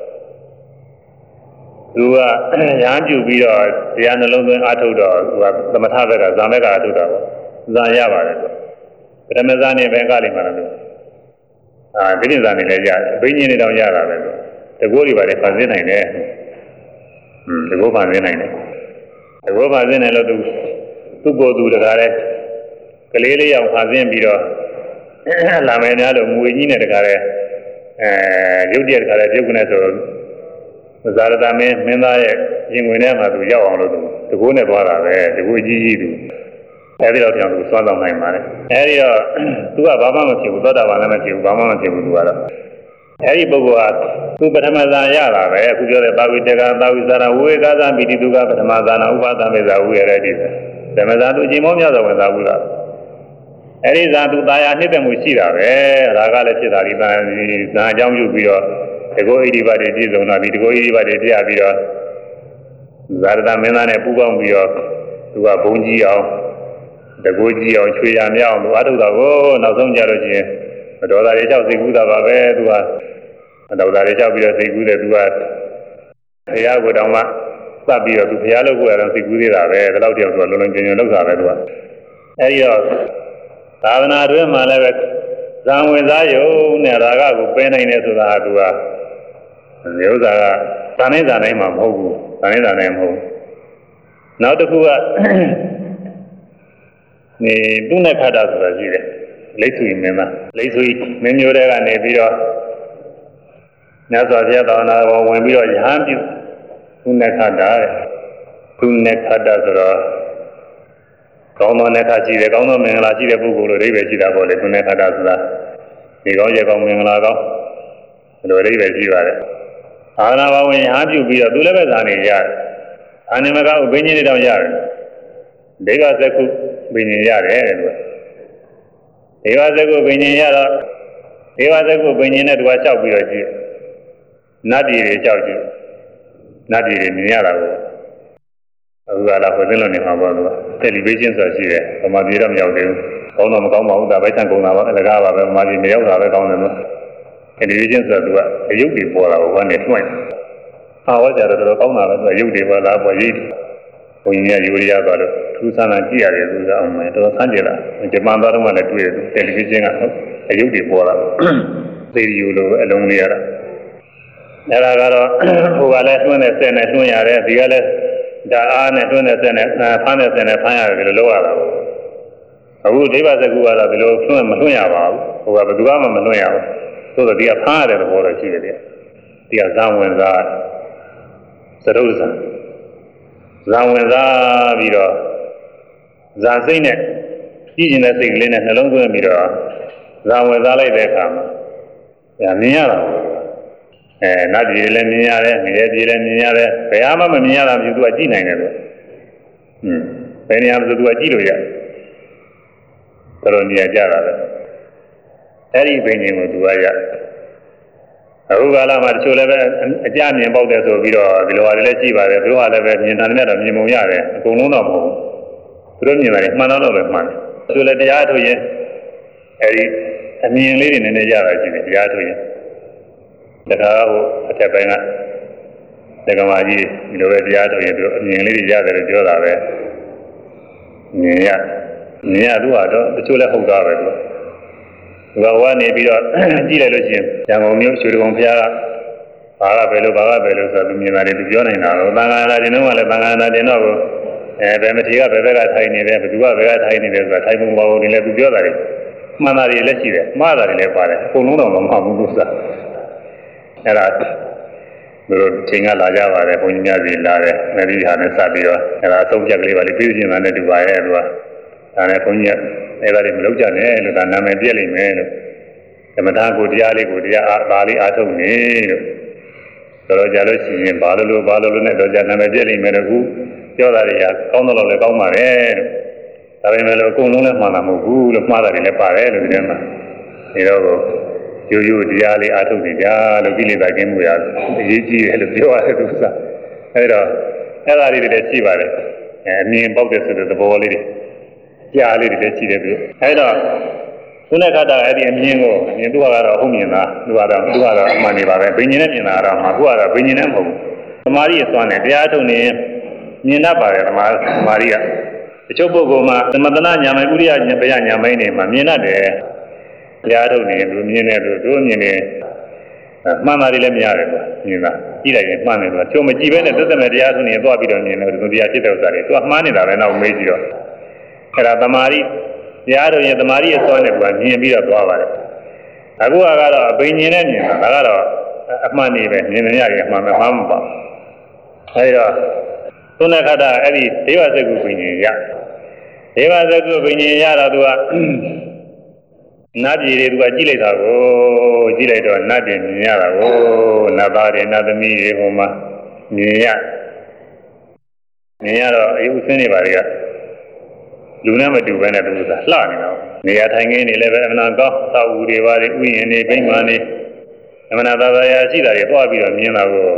သူကဉာဏ်ပြုပြီးတော့တရားနှလုံးသွင်းအားထုတ်တော့သူကသမထဘက်ကဇာမက်ကအားထုတ်တာပေါ့ဇာရပါတယ်သူပထမဇာနဲ့ပဲကလိမ့်မှာလို့ဒိဋ္ဌိဇာနဲ့လည်းရတယ်အဘိညာဉ်နဲ့တောင်ရတာပဲသူတကောတွေပါတယ်ဖန်ဆင်းနိုင်တယ်တကောဖန်ဆင်းနိုင်တယ်တကောဖန်ဆင်းတယ်လို့သူ့ကိုယ်သူတကားလဲကလေးလေးအောင်ဖန်ဆင်းပြီးတော့လာမယ်များလို့ငွေကြီးနဲ့တကားလဲရုပ်တရက်တကားလဲပြုတ်ကနေဆိုတော့ဇာရတမင်းသားရဲ့ရင်ဝင်ထဲမှာသူရောက်အောင်လို့သူတကောနဲ့သွားတာပဲတကောကြီးကြီးသူအဲဒီတော့ကြောင့်သူစွမ်းဆောင်နိုင်ပါတယ်အဲဒီတော့သူကဘာမှမဖြစ်ဘူးသောတာပန်လည်းမဖြစ်ဘူးဘာမှမဖြစ်ဘူးသူကတော့အဲဒီပုဂ္ဂိုလ်ကသူပထမဇာရတာပဲအခုပြောတဲ့သာဝိတကသာဝိဇာရဝေကာသမိတိသူကပထမဇာနာဥပါဒမေဇာဝေရတဲ့ဒီဓမ္မဇာသူအချိန်မောမြတ်စွာဘုရားဝင်သာဘူးလားအဲဒီဇာသူတာယာနှိမ့်သက်မှုရှိတာပဲဒါကလည်းဖြစ်တာဒီဇာအကြောင်းပြုပြီးတော့တကောဣတိပတိပြည့်စုံတာဒီတကောဣတိပတိပြပြီးတော့ဇာရတမင်းသားနဲ့ပူးပေါင်းပြီးတော့သူကဘုံကြီးအောင်တကူကြီးအောင်ချွေရမြောက်လို့အထုတာကိုနောက်ဆုံးကြတော့ချင်းဒေါသတွေလျှောက်စိတ်ကူးတာပါပဲသူကဒေါသတွေလျှောက်ပြီးတော့စိတ်ကူးတယ်သူကဘုရားကိုတောင်မှသတ်ပြီးတော့သူဘုရားလုပ်ကိုရတော့စိတ်ကူးသေးတာပဲဒီလောက်တယောက်သူကလုံးလုံးကျင်ကျင်လုပ်တာပဲသူကအဲဒီတော့သာသနာ့တွင်မှလည်းပဲဇံဝင်စားယုံနဲ့ရာဂကိုပယ်နိုင်တယ်ဆိုတာကသူကဒီဥစ္စာကဇာနိုင်ဇာနိုင်မှာမဟုတ်ဘူးဇာနိုင်ဇာနိုင်မဟုတ်နောက်တစ်ခုကနေတုနဲ့ခါတာဆိုတာရှိတယ်လိတ်ဆွေမင်းသားလိတ်ဆွေမင်းမျိုးတွေကနေပြီးတော့မြတ်စွာဘုရားသာသနာတော်ဝင်ပြီးတော့ယဟန်ပြုတုနဲ့ခါတာတုနဲ့ခါတာဆိုတော့ကောင်းသောနဲ့ခါရှိတယ်ကောင်းသောမင်္ဂလာရှိတဲ့ပုဂ္ဂိုလ်တို့အိဗယ်ရှိတာပေါ့လေတုနဲ့ခါတာဆိုတာဒီကောင်းရဲ့ကောင်းမင်္ဂလာကောင်းဒီလိုအိဗယ်ရှိပါတယ်သာသနာတော်ဝင်ယဟန်ပြုပြီးတော့သူလည်းပဲဇာနေရတယ်အာနိမကဥပင်းကြီးတွေတောင်ရတယ်ဒေဂသကုပင်ញင်ရတယ်တဲ့သူကဒေဝသကုပင်ញင်ရတော့ဒေဝသကုပင်ញင်နဲ့သူကလျှောက်ပြီးတော့ကြည့်နတ်ပြည်တွေလျှောက်ကြည့်နတ်ပြည်တွေမြင်ရတာကိုအခုကတော့ဟိုသိလို့နေမှာပေါ့သူကတယ်လီဗေးရှင်းဆိုတာရှိတယ်ဗမာပြည်တော့မရောက်သေးဘူးကောင်းတော့မကောင်းပါဘူးဒါပဲဆန့်ကုန်တာပါအလကားပါပဲဗမာပြည်မရောက်တာပဲကောင်းတယ်လို့တယ်လီဗေးရှင်းဆိုတာသူကအယုတ်တွေပေါ်လာတော့ကနေထွန့်ဟာဝါကြတော့တော်ကောင်းတာပဲသူကရုပ်တွေပေါ်လာပေါ်ရိပ်ဘုန်းကြီးကယူရီးယားသွားတော့ထူးဆန်းတာကြည့်ရတယ်သူကအောင်မယ်တော်ဆန်းကြလားဂျပန်သွားတော့မှလည်းတွေ့တယ်တယ်လီဗေးရှင်းကအယုတ်တွေပေါ်လာသေရီယိုလိုအလုံးလေးရတာအဲ့ဒါကတော့ဟိုကလည်းတွန်းတဲ့ဆက်နဲ့တွန်းရတယ်ဒီကလည်းဒါအားနဲ့တွန်းတဲ့ဆက်နဲ့ဖမ်းတဲ့ဆက်နဲ့ဖမ်းရတယ်လို့လုပ်ရတာပေါ့အခုဒိဗ္ဗစကုကတော့ဒီလိုတွန်းမတွန်းရပါဘူးဟိုကဘယ်သူမှမတွန်းရဘူးသို့တော့ဒီကဖမ်းရတဲ့သဘောတော့ရှိတယ်ဒီကဇံဝင်စားသရုပ်ဇံဇံဝင်စားပြီးတော့ဇာစိတ်နဲ့ကြည့်ကျင်တဲ့စိတ်ကလေးနဲ့နှလုံးသွင်းပြီးတော့ဇံဝင်စားလိုက်တဲ့အခါမှာမြင်ရတာနတ်ပြည်လည်းမြင်ရတယ်ငရဲပြည်လည်းမြင်ရတယ်ဘယ်မှမမြင်ရတာမျိုးသူကကြည့်နိုင်တယ်လို့ဘယ်နေရာမှာသူကကြည့်လို့ရတယ်တော်တော်နေရာကြတာပဲအဲ့ဒီဘိညာဉ်ကိုသူကရအခုကာလမှာတချို့လည်းပဲအကြမြင်ပေါက်တယ်ဆိုပြီးတော့ဒီလိုဟာတွေလည်းကြည့်ပါတယ်သူတို့ကလည်းပဲမြင်တာနဲ့တော့မြင်ပုံရတယ်အကုန်လုံးတော့မဟုတ်ဘူးသူတို့မြင်တယ်မှန်တော့ပဲမှန်တယ်သူလည်းတရားထုတ်ရင်အဲ့ဒီအမြင်လေးတွေနည်းနည်းရတာရှိတယ်တရားထုတ်ရင်တရားဟိုအထက်ပိုင်းကဒကမာကြီးဒီလိုပဲတရားထုတ်ရင်သူအမြင်လေးတွေရတယ်လို့ပြောတာပဲမြင်ရသူကတော့တချို့လည်းဟုတ်တာပဲသူကဝါနေပြီးတော့ကြည့်လိုက်လို့ရှိရင်ရံကုန်မြို့ရွှေတုံဖျားကဘာကပဲလို့ဆိုတော့သူမြင်တာတွေသူပြောနိုင်တာတော့သံဃာနာတင်တော့ကလည်းသံဃာနာတင်တော့ကိုဘယ်မထေကဘယ်ဘက်ကထိုင်နေတယ်ဘယ်သူကဘက်ကထိုင်နေတယ်ဆိုတာထိုင်ပုံပေါ်နေလဲသူပြောတာတွေမှန်တာတွေလည်းရှိတယ်မှားတာတွေလည်းပါတယ်အကုန်လုံးတော့မမှန်ဘူးလို့ဆိုတာအဲ့ဒါသူတို့ချိန်ကလာကြပါတယ်ဘုန်းကြီးများစီလာတယ်နဒီဟာနဲ့စပြီးတော့အဲ့ဒါအဆုံးဖြတ်ကလေးပါလိပြီးပြင်းတာနဲ့တူပါရဲ့သူကဒါနဲ့ဘုန်းကြီးကအဲ့ဒါတွေမလုပ်ကြနဲ့လို့ဒါနာမည်ပြည့်လိမ့်မယ်လို့ဓမ္မသားကိုတရားလေးကိုတရားအားလေးအားထုတ်နေလို့တော်ကြလို့ရှိရင်ဘာလို့နဲ့တော့ကြာနာမည်ပြည့်လိမ့်မယ်လို့ခုပြောတာတွေကကောင်းတော့လည်းကောင်းပါတယ်လို့ဒါပေမဲ့လို့အကုန်လုံးလည်းမှန်တာမဟုတ်ဘူးလို့မှားတာတွေလည်းပါတယ်လို့ဒီထဲမှာဒီတော့ရိုးတရားလေးအားထုတ်နေကြလို့ကိလေသာကင်းမှုရအရေးကြီးတယ်လို့ပြောရတယ်သူကအဲ့တော့အဲ့ဒါလေးတွေလည်းရှိပါတယ်အမြင်ပေါက်တဲ့ဆိုတဲ့သဘောလေးတွေကြားလေးတွေလည်းရှိတယ်သူအဲ့တော့သူနဲ့ခတ်တာအဲ့ဒီအမြင်ကိုမြင်သူကတော့ဟုတ်မြင်တာသူကတော့အမှန်နေပါပဲဘိညာဉ်နဲ့မြင်တာကတော့မှသူကတော့ဘိညာဉ်နဲ့မဟုတ်ဘူးသမာဓိအစွမ်းနဲ့တရားထုတ်နေမြင်တတ်ပါတယ်သမာဓိကတချို့ပုဂ္ဂိုလ်မှာသမထနာညာမိုင်းဥရိယညာမိုင်းနေမှာမြင်တတ်တယ်တရားထုတ်နေသူမြင်တယ်သူမြင်တယ်မှန်တာတွေလည်းမရတယ်ကွာမြင်တာကြည့်လိုက်ရင်မှန်တယ်ကွာချို့မကြည့်ဘဲနဲ့သက်သက်မဲ့တရားထုတ်နေသွားပြီးတော့မြင်တယ်သူတရားဖြစ်တဲ့ဥစ္စာတွေသူကမှားနေတာပဲနောက်မေးကြည့်တော့အဲ့ဒါသမာဓိတရားထုတ်ရင်သမာဓိရဲ့စွမ်းနဲ့ကွာမြင်ပြီးတော့သွားပါတယ်အခုကတော့အဘိညာဉ်နဲ့မြင်တာဒါကတော့အမှန်နေပဲမြင်နေရတယ်အမှန်ပဲမှားမပါအဲဒီတော့သုဏခတ္တအဲ့ဒီဒေဝစကုပ္ပဉ္ဉ္ရဒေဝစကုပ္ပဉ္ဉ္ရတော့သူကနတ်ပြည်တွေသူကကြည့်လိုက်တာကိုကြည့်လိုက်တော့နတ်ပြည်မြင်ရတာကိုနတ်သားတွေနတ်သမီးတွေဟိုမှာမြင်ရတော့အယုဆင်းနေပါလေကလူနဲ့မတူဘဲနဲ့သူကလှနေတော့နေရာထိုင်ခင်းနေလည်းပဲအမှန်ကောင်းသာဝူတွေပါလေဥယျာဉ်တွေဗိမာန်တွေအမှန်သာသာရာရှိတာတွေတွားပြီးတော့မြင်တာကို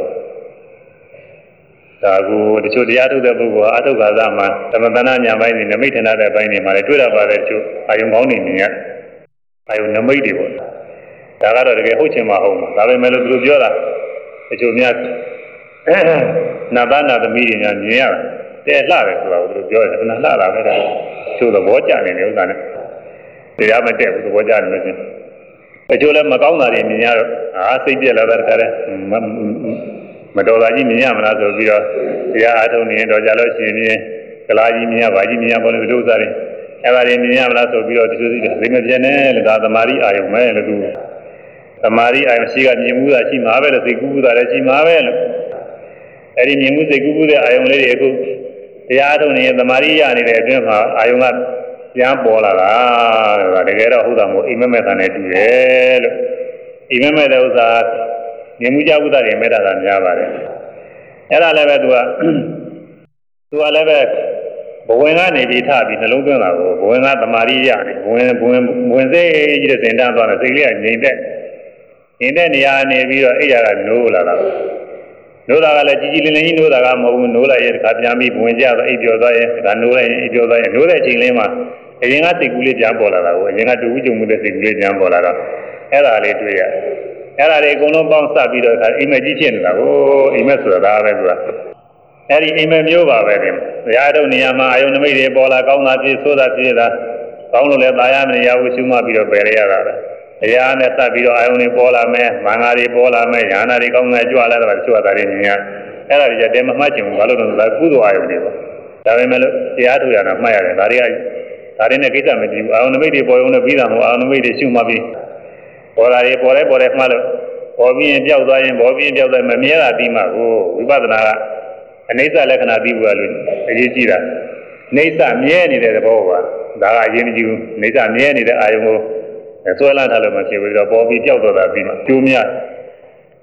ဒါကိုတချို့တရားထုတ်တဲ့ပုဂ္ဂိုလ်ဟာအထုက္ခါသမှာသမထနာညာပိုင်းနေနမိတ်ထနာတဲ့ပိုင်းတွေမှာလည်းတွေ့ရပါတယ်တချို့အာယုံကောင်းနေမြင်ရအာယုံနမိတ်တွေပေါ့ဒါကတော့တကယ်ဟုတ်ချင်မှဟုတ်မှာဒါပေမဲ့လို့သူတို့ပြောတာတချို့များနာသနာသမီးတွေများမြင်ရတဲ့လှတယ်ဆိုတာကိုသူတို့ပြောတယ်နာလှတာပဲတဲ့ချို့သဘောကျနေတယ်ဥစ္စာနဲ့တရားမတက်ဘူးသဘောကျနေလို့ချင်းတချို့လည်းမကောင်းတာတွေမြင်ရတော့စိတ်ပြက်လာတာတခါတည်းမတော်တာကြီးမြင်ရမလားဆိုပြီးတော့တရားအားထုတ်နေတော့ကြလို့ရှိရင်ကလာကြီးမြင်ရပါကြီးမြင်ရပေါ်လို့ဒုစရတွေအဲ့ဒါတွေမြင်ရမလားဆိုပြီးတော့တချို့စိတ်မပြတ်နဲ့လို့ဒါသမာဓိအာယုံပဲလို့သူသမာဓိအာယုံရှိကမြင်မှုတာရှိမှာပဲလို့စိတ်ကူးကူးတာလည်းရှိမှာပဲလို့အဲ့ဒီမြင်မှုစိတ်ကူးကူးတဲ့အာယုံလေးတွေအခုတရားအားထုတ်နေသမာဓိရနေတဲ့အတွင်းမှာအာယုံကပြန်ပေါ်လာတာလို့တကယ်တော့ဟုတ်တာမဟုတ်အိမ်မက်မဲ့တာနဲ့တူတယ်လို့အိမ်မက်မဲ့တဲ့ဥစ္စာမြင်မှုကြဥဒ္ဒတွေမဲ့တာကများပါတယ်အဲ့ဒါလည်းပဲသူကလည်းပဲဘဝင်ကနေပြီးထပြီးနှလုံးသွင်းတာကိုဘဝင်ကသမာဓိရနေဘဝင်စိတ်ကြီးတဲ့စင်တန်းသွားတယ်စိတ်လေးကငြိမ်တဲ့နေရာနေပြီးတော့အိယာကနိုးလာတာနိုးတာကလည်းကြီးကြီးလင်းလင်းကြီးနိုးတာကမဟုတ်ဘူးနိုးလိုက်ရင်တစ်ခါပြန်ပြီးဘဝင်ကြတော့အိပ်ကျော်သွားရင်ဒါနိုးလိုက်ရင်အိပ်ကျော်သွားရင်နိုးတဲ့အချိန်လေးမှာအရင်ကစိတ်ကူးလေးပြန်ပေါ်လာတာကိုအရင်ကတူဦးကြုံမှုတဲ့စိတ်ကူးလေးပြန်ပေါ်လာတော့အဲ့ဒါလေးတွေ့ရအဲ့ဒါတွေအကုန်လုံးပေါင်းစပ်ပြီးတော့အိမ်မက်ကြီးဖြစ်နေတာကိုအိမ်မက်ဆိုတာဒါပဲသူကအဲ့ဒီအိမ်မက်မျိုးပါပဲတင်တရားထုတ်နေရာမှာအာယုန်နမိတ်တွေပေါ်လာကောင်းတာဖြစ်ဆိုးတာဖြစ်တာကောင်းလို့လည်းသာယာမနေရဘူးရှုမှတ်ပြီးတော့ပယ်ရတာပဲတရားနဲ့စပ်ပြီးတော့အာယုန်တွေပေါ်လာမယ်မင်္ဂလာတွေပေါ်လာမယ်ညာနာတွေကောင်းတယ်ကြွလာတော့တချို့အတာတွေမြင်ရအဲ့ဒါတွေကြတဲ့မမှတ်ချင်ဘူးဘာလို့လဲဆိုတော့ကုသိုလ်အာယုန်တွေပေါ့ဒါပေမဲ့လို့တရားထုတ်ရတာမှတ်ရတယ်ဒါတွေနဲ့ကိစ္စမကြည့်ဘူးအာယုန်နမိတ်တွေပေါ်ရုံနဲ့ပြီးတာမဟုတ်အာယုန်နမိတ်တွေရှုမှတ်ပြီးပေါ်လာတယ်ပေါ်တယ်မှတ်လို့ပေါ်ပြီးရင်ပြောက်သွားရင်ပေါ်ပြီးရင်ပြောက်သွားမမြဲတာပြီးမှကိုဝိပဿနာကအနိစ္စလက္ခဏာပြီးဘူးလို့အရေးကြီးတာအိဋ္ဌမြဲနေတဲ့သဘောပါဒါကအရေးမကြီးဘူးအိဋ္ဌမြဲနေတဲ့အာယုံကိုဆွဲလန်းထားလို့မဖြစ်ဘူးတော့ပေါ်ပြီးပြောက်သွားတာပြီးမှကျိုးများ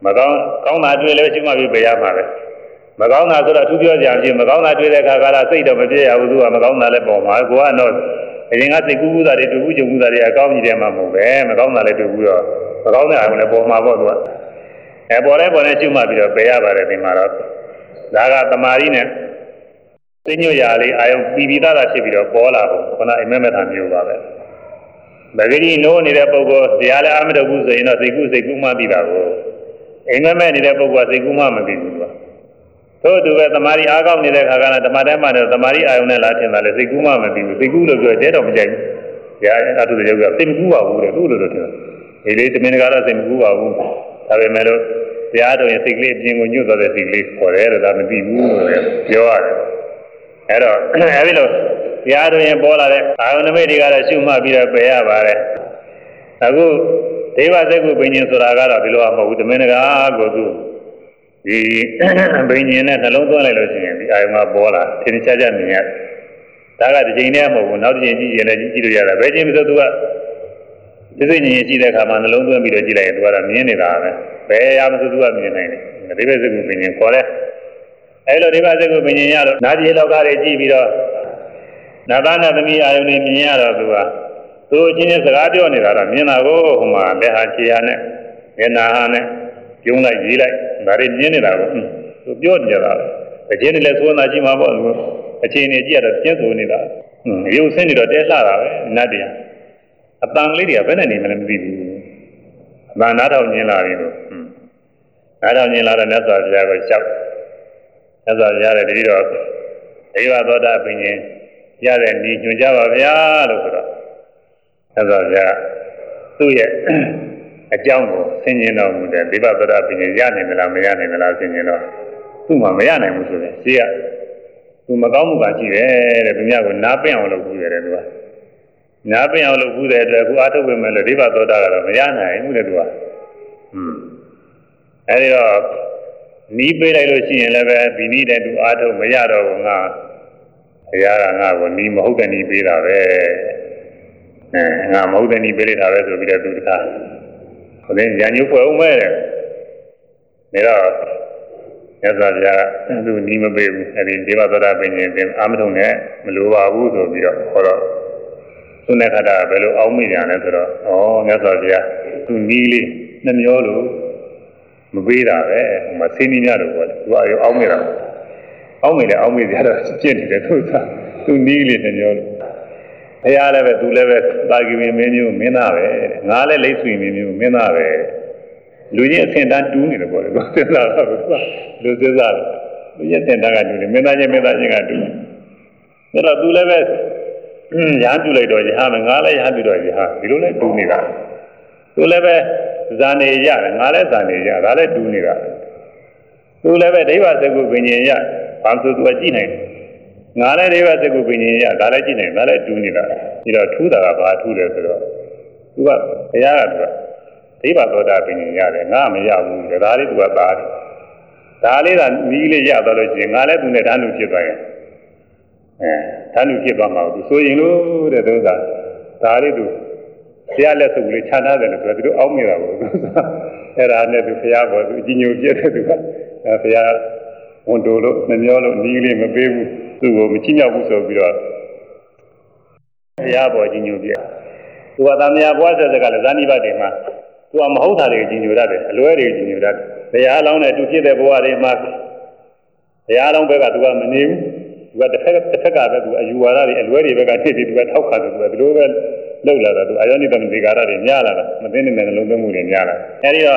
မကောင်းတာတွေ့လဲရှုမှတ်ပြီးပယ်ရမှာပဲမကောင်းတာဆိုတော့အထူးပြောကြအောင်မကောင်းတာတွေ့တဲ့အခါကစိတ်တော့မပြည့်ရဘူးသူကမကောင်းတာလည်းပေါ်မှာကိုကတော့အရင်ကစိတ်ကူးကူးတာတွေတွေ့ဘူးကြုံကူးတာတွေအကောင်းကြီးတယ်မှမဟုတ်ပဲမကောင်းတာလည်းတွေ့ဘူးတော့မကောင်းတဲ့အောင်လည်းပေါ်မှာပေါ့သူကပေါ်လဲရှုမှတ်ပြီးတော့ပယ်ရပါတယ်ဒီမှာတော့ဒါကတမာရီနဲ့သိညွတ်ရာလေးအာယုံပြီးသားတာဖြစ်ပြီးတော့ပေါ်လာဖို့ခဏအိမ်မက်မက်တာမျိုးပါပဲဗဂတိနိုးနေတဲ့ပုဂ္ဂိုလ်တရားလည်းအမတော်ဘူးဆိုရင်တော့စိတ်ကူးမှပြီးတာကိုအိမ်မက်မက်နေတဲ့ပုဂ္ဂိုလ်ကစိတ်ကူးမှမပြီးဘူးကွာသို့တူပဲတမာရီအားကောင်းနေတဲ့ခါကလည်းဓမ္မတိုင်းမှာတော့တမာရီအာယုံနဲ့လာထင်တာလေစိတ်ကူးမှမပြီးဘူးစိတ်ကူးလို့ပြောတဲ့တော့မကြိုက်ဘူးတရားအထုတဲ့ယောဂစိတ်မကူးပါဘူးတဲ့သူ့လိုတော့ထင်တယ်ဒီလေးတမင်ကတော့စိတ်မကူးပါဘူးဒါပေမဲ့လို့တရားတော်ရင်စိတ်ကလေးအပြင်ကိုညွတ်သွားတဲ့စိတ်ကလေးပေါ်တယ်လို့ဒါမသိဘူးလို့လည်းပြောရတယ်အဲ့တော့အဲဒီလိုတရားတော်ရင်ပေါ်လာတဲ့အာယုန်နမိတ်တွေကတော့ရှုမှတ်ပြီးတော့ပယ်ရပါတယ်အခုဒေဝစက္ကုပင်ရှင်ဆိုတာကတော့ဒီလိုမဟုတ်ဘူးတမင်တကာကိုသူဒီပင်ရှင်နဲ့နှလုံးသွင်းလိုက်လို့ရှိရင်ဒီအာယုန်ကပေါ်လာသင်္ချာချမြင်ရဒါကတစ်ချိန်တည်းမဟုတ်ဘူးနောက်တစ်ချိန်ကြည့်ရင်လည်းကြည့်လို့ရတယ်ဘယ်ချိန်မှဆိုသူကသိသိဉာဏ်ရှိတဲ့အခါမှာနှလုံးသွင်းပြီးတော့ကြည့်လိုက်ရင်သူကတော့မြင်နေတာပဲဘယ်အရာမှသူကမြင်နိုင်တယ်ဒေဝစက္ကုပင်ရှင်ခေါ်တဲ့အဲလိုဒေဝစက္ကုပင်ရှင်ရတော့နာတိလောကတွေကြည့်ပြီးတော့နာသနာသမီးအာယုန်နဲ့မြင်ရတော့သူကသူအချင်းချင်းစကားပြောနေတာတော့မြင်တာကိုဟိုမှာလက်ဟာခြေဟာနဲ့မျက်နှာဟာနဲ့ကျုံလိုက်ရေးလိုက်ဒါတွေမြင်နေတာကိုသူပြောနေကြတာပဲအချင်းတွေလည်းသွန်းတာရှိမှာပေါ့သူအချင်းတွေကြည့်ရတော့ကျင်းဆိုနေတာရုပ်ဆင်းနေတော့တဲလှတာပဲနတ်တရားအတန်လေးတွေကဘယ်နဲ့နေမလဲမသိဘူးအတန်နားထောင်မြင်လာပြီလို့နားထောင်မြင်လာတော့မြတ်စွာဘုရားကိုရှောက်မြတ်စွာဘုရားရဲ့တတိတော်ဒေဝသောတာပင်ရှင်ရတဲ့ဒီညွှန်ကြပါဗျာလို့ဆိုတော့သက်သာကြသူ့ရဲ့အကြောင်းကိုဆင်ခြင်တော်မူတဲ့ဒေဝသောတာပင်ရှင်ရနိုင်မလားမရနိုင်မလားဆင်ခြင်တော့သူ့မှာမရနိုင်ဘူးဆိုရင်ရှိရသူမကောင်းမှုကရှိတယ်တဲ့သူများကိုနားပင့်အောင်လုပ်ဘူးရတယ်သူကနားပင့်အောင်လုပ်ဘူးတဲ့အတွက်အခုအားထုတ်ဝင်မယ်လို့ဒေဝသောတာကတော့မရနိုင်ဘူးတဲ့သူကအဲဒီတော့နီးပေးလိုက်လို့ရှိရင်လည်းပဲဒီနည်းတဲ့သူအားထုတ်မရတော့ဘူးငါတရားကငါ့ကိုနီးမဟုတ်တဲ့နီးပေးတာပဲငါမဟုတ်တဲ့နီးပေးလိုက်တာပဲဆိုပြီးတော့သူတခါဟိုလည်းညာညုပ်ဖွဲ့အောင်မဲ့တဲ့ဒါတော့မြတ်စွာဘုရားသူနီးမပေးဘူးအဲဒီဒေဝသောတာပင်ရှင်အာမထုံနဲ့မလိုပါဘူးဆိုပြီးတော့ခေါ်တော့သူနဲ့ခတာဘယ်လိုအောင်းမိကြလဲဆိုတော့ဩမြတ်စွာဘုရားသူနီးလေးနှမျောလို့မပေးတာပဲဟိုမှာဆင်းနီးများလို့ပေါ့လေသူကအောင်းမိတာအောင်းမိတယ်အောင်းမိကြတော့ပြည့်နေတယ်သူကသူနီးလေးနှမျောလို့ဘုရားလည်းပဲသူလည်းပဲတာဂိမင်းမျိုးမင်းသားပဲငါလည်းလိတ်ဆွေမင်းမျိုးမင်းသားပဲလူကြီးအဆင့်တန်းတူးနေတယ်ပေါ့လေသူစဉ်းစားတော့လူစဉ်းစားလူကြီးအဆင့်တန်းကတူးနေမင်းသားချင်းကတူးအဲ့တော့သူလည်းပဲရဟန်းပြုလိုက်တော့ရဟန်းငါလည်းရဟန်းပြုတော့ရဟန်းဒီလိုလည်းတူးနေတာသူလည်းပဲဇာနေရတယ်ငါလည်းဇာနေရဒါလည်းတူးနေတာသူလည်းပဲဒိဗ္ဗစကုပင်ရှင်ရဘာလို့သူကကြည့်နိုင်တယ်ငါလည်းဒိဗ္ဗစကုပင်ရှင်ရဒါလည်းကြည့်နိုင်ဒါလည်းတူးနေတာပြီးတော့ထူးတာကဘာထူးလဲဆိုတော့သူကဘုရားကသူကဒိဗ္ဗသောတာပင်ရှင်ရတယ်ငါမရဘူးဒါလေးသူကသားတယ်ဒါလေးကနီးလေးရတော့လို့ရှိရင်ငါလည်းသူနဲ့ဓာတ်လူဖြစ်သွားရင်ဓာတ်လူဖြစ်သွားမှာသူဆိုရင်လို့တဲ့သူကဒါလေးသူဆရာလက်စုပ်လေးခြားထားတယ်လို့သူတို့အောင်းနေတာပေါ့အဲ့ဒါနဲ့သူဘုရားပေါ်သူအကြီးညိုပြည့်တဲ့သူကဘုရားဝန်တိုလို့နှမျောလို့နီးလေးမပေးဘူးသူ့ကိုမချိမြောက်ဘူးဆိုပြီးတော့ဘုရားပေါ်ကြီးညိုပြည့်သူကသံဃာဘွားဆက်စကလည်းဇာနိဘတ်တွေမှာသူကမဟုတ်တာတွေကြီးညိုရတယ်အလွဲတွေကြီးညိုရတယ်ဘုရားလောင်းနဲ့သူဖြစ်တဲ့ဘဝတွေမှာဘုရားလောင်းဘက်ကသူကမနေဘူးသူကတစ်ဖက်ကပဲသူအယူဝါဒတွေအလွဲတွေဘက်ကဖြစ်ပြီးသူကထောက်ခါတယ်သူကဒီလိုပဲလောက်လာတာသူအာယောနိတမဇေကာရတွေများလာတာမသိနေတဲ့လုံးသွင်းမှုတွေများလာအဲဒီတော့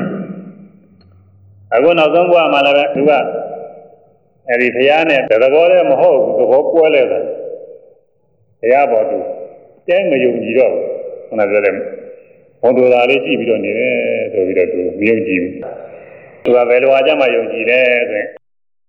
အခုနောက်ဆုံးဘဝမှာလည်းသူကအဲဒီဘုရားနဲ့သဘောတည်းမဟုတ်ဘူးသဘောကွဲလဲတယ်ဘုရားပေါ်သူတဲမယုံကြည်တော့ဘူးခဏပြောတယ်ဘုံတော်သားလေးကြည့်ပြီးတော့နေတယ်ဆိုပြီးတော့သူမယုံကြည်ဘူးသူကဘယ်လိုအားကြမှယုံကြည်လဲဆိုရင်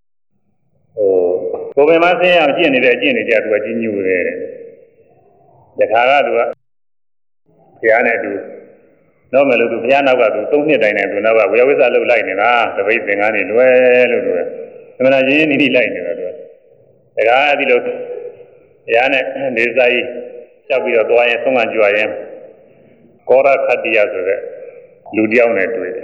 ကိုယ်ပင်မဆင်းရအောင်ကျင့်နေတဲ့အကျင့်တွေကြသူကကြီးညိုတယ်တခါကသူကဘုရားနဲ့သူတော့မယ်လို့သူဘုရားနောက်ကသူ3နှစ်တိုင်နဲ့သူနောက်ကဝေယဝိဇ္ဇလှုပ်လိုက်နေတာသပိတ်သင်္ကန်းတွေလွယ်လို့သူကသမဏရင်းနီးလိုက်နေတာသူကတခါဒီလိုဘုရားနဲ့နေစာကြီးလျှောက်ပြီးတော့သွားရင်ဆုံးမကြွရင်ကောရခတ္တိယဆိုတဲ့လူတယောက်နဲ့တွေ့တယ်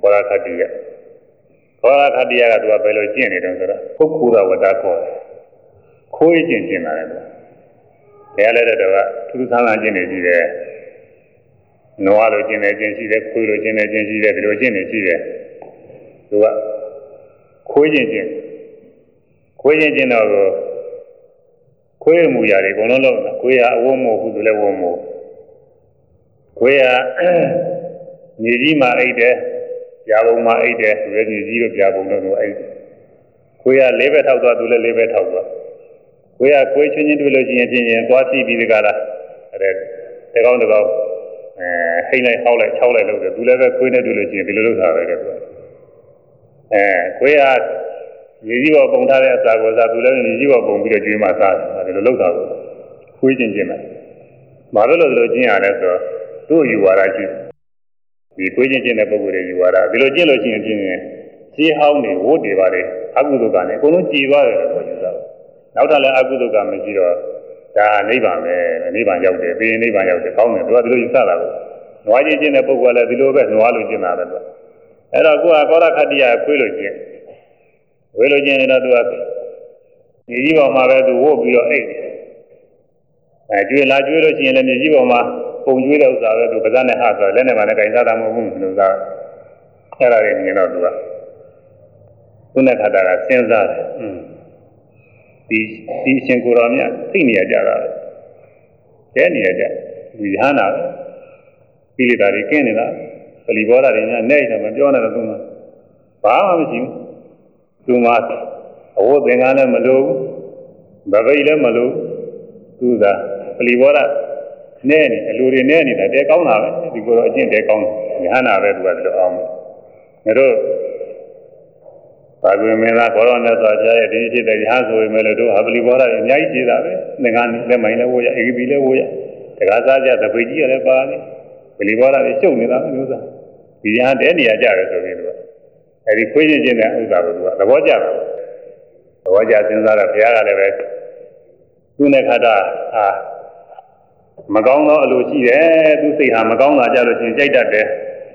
ခေါ်ရခတိယခေါ်ရခတိယကသူကဘယ်လိုကျင့်နေတယ်ဆိုတော့ပုဂ္ဂိုလ်ဝတ္တခေါ်တယ်ခိုးကျင့်ကျင့်လာတယ်သူတရားလဲတဲ့တော့သူသမ်းလာကျင့်နေကြည့်တယ်နွားလိုကျင့်နေခြင်းရှိတယ်ခွေးလိုကျင့်နေခြင်းရှိတယ်ဒီလိုကျင့်နေရှိတယ်သူကခိုးကျင့်ကျင့်တော့ခွေးမူရာတွေအကုန်လုံးလုံးခွေးကအဝုံးမို့ဘူးသူလည်းဝုံးမို့ခွေးကမြေကြီးမှာအိတ်တယ်ပြာပုံမှာအိတ်တယ်သူလည်းမြေကြီးတို့ပြာပုံတို့အိတ်ခွေးကလေးဘက်ထောက်သွားသူလည်းလေးဘက်ထောက်သွားခွေးကခွေးချင်းချင်းတွေ့လို့ရှိရင်ဖြင့်သွားစီးပြီးဒီကလာအဲ့တကောင်းဟိတ်လိုက်ဟောက်လိုက်ခြောက်လိုက်လို့သူလည်းပဲခွေးနဲ့တွေ့လို့ရှိရင်ဒီလိုလုပ်တာပဲတဲ့သူခွေးကမြေကြီးပေါ်ပုံထားတဲ့အစာကိုစားသူလည်းမြေကြီးပေါ်ပုံပြီးတော့ကျွေးမှစားတယ်ဒီလိုလုပ်တာကိုခွေးချင်းချင်းပဲဘာလို့လဲဆိုတော့ကျင့်ရတယ်ဆိုတော့သူ့ယူဝါဒရှိဒီခွေးချင်းချင်းတဲ့ပုဂ္ဂိုလ်တွေယူဝါဒဒီလိုကျင့်လို့ရှိရင်ဖြင့်ရှင်းဟောင်းနေဝတ်တွေပါလေအကုသိုလ်ကလည်းအကုန်လုံးကြည်သွားတယ်လို့ပြောကြတာနောက်ထပ်လည်းအကုသိုလ်ကမရှိတော့ဒါနိဗ္ဗာန်ပဲနိဗ္ဗာန်ရောက်တယ်ပြီးရင်နိဗ္ဗာန်ရောက်တယ်ကောင်းတယ်သူကဒီလိုယူဆတာကိုနွားချင်းချင်းတဲ့ပုဂ္ဂိုလ်ကလည်းဒီလိုပဲနွားလိုကျင့်တာပဲသူအဲ့တော့ကိုယ်ကကောရခတ္တိယခွေးလိုကျင့်ဝေလိုကျင့်နေတော့သူကမြေကြီးပေါ်မှာပဲသူဝုတ်ပြီးတော့အိတ်ကျွေးလာကျွေးလို့ရှိရင်လည်းမြေကြီးပေါ်မှာပုံကျွေးတဲ့ဥစ္စာပဲသူပါးစပ်နဲ့ဟဆိုလက်နဲ့မှလည်းကင်စားတာမဟုတ်ဘူးလို့သာအဲ့ဒါတွေမြင်တော့သူကသူနဲ့ခါတာကစဉ်းစားတယ်ဒီအရှင်ကိုယ်တော်မြတ်သိနေရကြတာပဲနေရကြဒီဟန္တာကိလေသာတွေကင်းနေတာပလီဘောဓာတွေများနဲ့တယ်မပြောနဲ့တော့သူမှဘာမှမရှိဘူးသူမှအဝတ်သင်္ကန်းလည်းမလိုဘူးဗပိတ်လည်းမလိုသူသာပလီဘောဓာနဲ့နေအလိုတွေနဲ့နေတာတဲကောင်းတာပဲဒီကိုယ်တော်အကျင့်တဲကောင်းတယ်ဟန္တာပဲသူကဒီလိုအောင်ငါတို့ဘာကွေမင်းသားဘောတော်နဲ့ဆိုကြရဲ့ဒီဖြစ်တဲ့ရဟဆိုပေမဲ့လို့တို့ဟာပလီဘောဓာအများကြီးရှိတာပဲသင်္ကန်းလည်းမိုင်းလည်းဝိုးရအေဂီပီလည်းဝိုးရတကားစားကြသပိတ်ကြီးရလည်းပါတယ်ပလီဘောဓာတွေရှုပ်နေတာမျိုးစားဒီရဟတဲနေရာကြတယ်ဆိုပြီးတော့အဲဒီခွေးချင်းချင်းတဲ့ဥစ္စာကိုသူကသဘောကျတယ်သဘောကျစဉ်းစားတော့ဘုရားကလည်းပဲသူနဲ့ခါတာမကောင်းသောအလိုရှိတယ်သူစိတ်ဟာမကောင်းတာကြလို့ရှိရင်ကြိုက်တတ်တယ်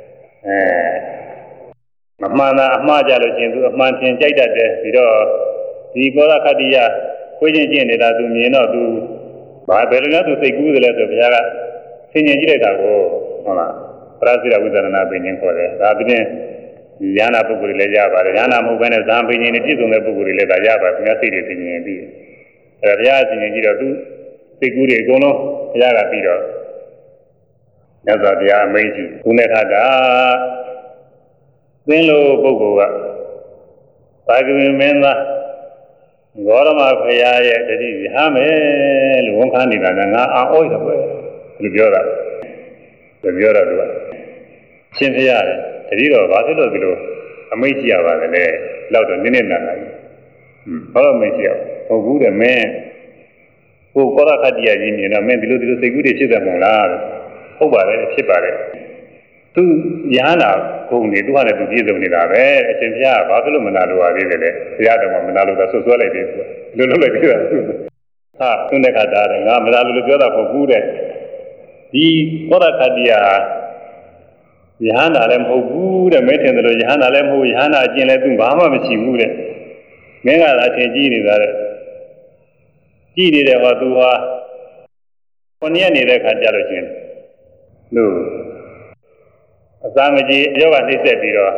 မမှန်တာအမှားကြလို့ရှိရင်သူအမှန်တင်ကြိုက်တတ်တယ်ပြီးတော့ဒီကောရခတ္တိယခွေးချင်းချင်းနေတာသူမြင်တော့သူဘာဘယ်လိုလဲသူစိတ်ကူးတယ်လဲဆိုဘုရားကဆင်ញင်ကြည့်လိုက်တာကိုဟုတ်လားပရစိရဝိသရဏပင်ချင်းခေါ်တယ်ဒါပြင်ဉာဏပုဂ္ဂိုလ်တွေလည်းရပါတယ်ဉာဏမဟုတ်ဘဲနဲ့ဇာပင်ချင်းတွေပြည့်စုံတဲ့ပုဂ္ဂိုလ်တွေလည်းဒါရပါတယ်သူများစိတ်တွေဆင်ញင်ပြီးအဲဘုရားဆင်ញင်ကြည့်တော့သူစိတ်ကူးတွေအကုန်လုံးဘုရားကပြီးတော့မြတ်စွာဘုရားအမိန့်ရှိသူနဲ့ခါတာသင်လိုပုဂ္ဂိုလ်ကဘာကဝင်မင်းသားဂေါရမဘုရားရဲ့တတိရဟမယ်လို့ဝန်ခံနေတာကငါအာဩရပဲလို့ပြောတာသူကရှင်းပြရတယ်တတိတော့ဘာဖြစ်လို့ဒီလိုအမိတ်ကြည့်ရပါလဲလောက်တော့နည်းနည်းနာနာကြီးဘာလို့မိတ်ကြည့်ရဟုတ်ဘူးတဲ့မင်းကိုကောရခတ္တိယကြီးမြင်တော့မင်းဒီလိုစိတ်ကူးတွေဖြစ်တယ်မဟုတ်လားဟုတ်ပါတယ်ဖြစ်ပါတယ်သူယဟန္တာဂုဏ်တွေသူကလည်းသူပြည့်စုံနေတာပဲအရှင်ဘုရားကဘာလို့မနာလိုပါသေးတယ်လဲဘုရားတော်ကမနာလိုတာဆွဆွဲလိုက်တယ်သူကလုံးလုံးလိုက်တယ်ဟာသူနဲ့ခါတာတယ်ငါမနာလိုပြောတာမဟုတ်ဘူးတဲ့ဒီကောရခတ္တိယယဟန္တာလည်းမဟုတ်ဘူးတဲ့မင်းထင်တယ်လို့ယဟန္တာလည်းမဟုတ်ယဟန္တာအကျင့်လည်းသူဘာမှမရှိဘူးတဲ့မင်းကသာထင်ကြည့်နေတာတဲ့ကြည့်နေတယ်ဟောသူဟာ9ရက်နေတဲ့ခါကြလို့ချင်းသူအစာမကြီးအယောကနှိမ့်ဆက်ပြီးတော့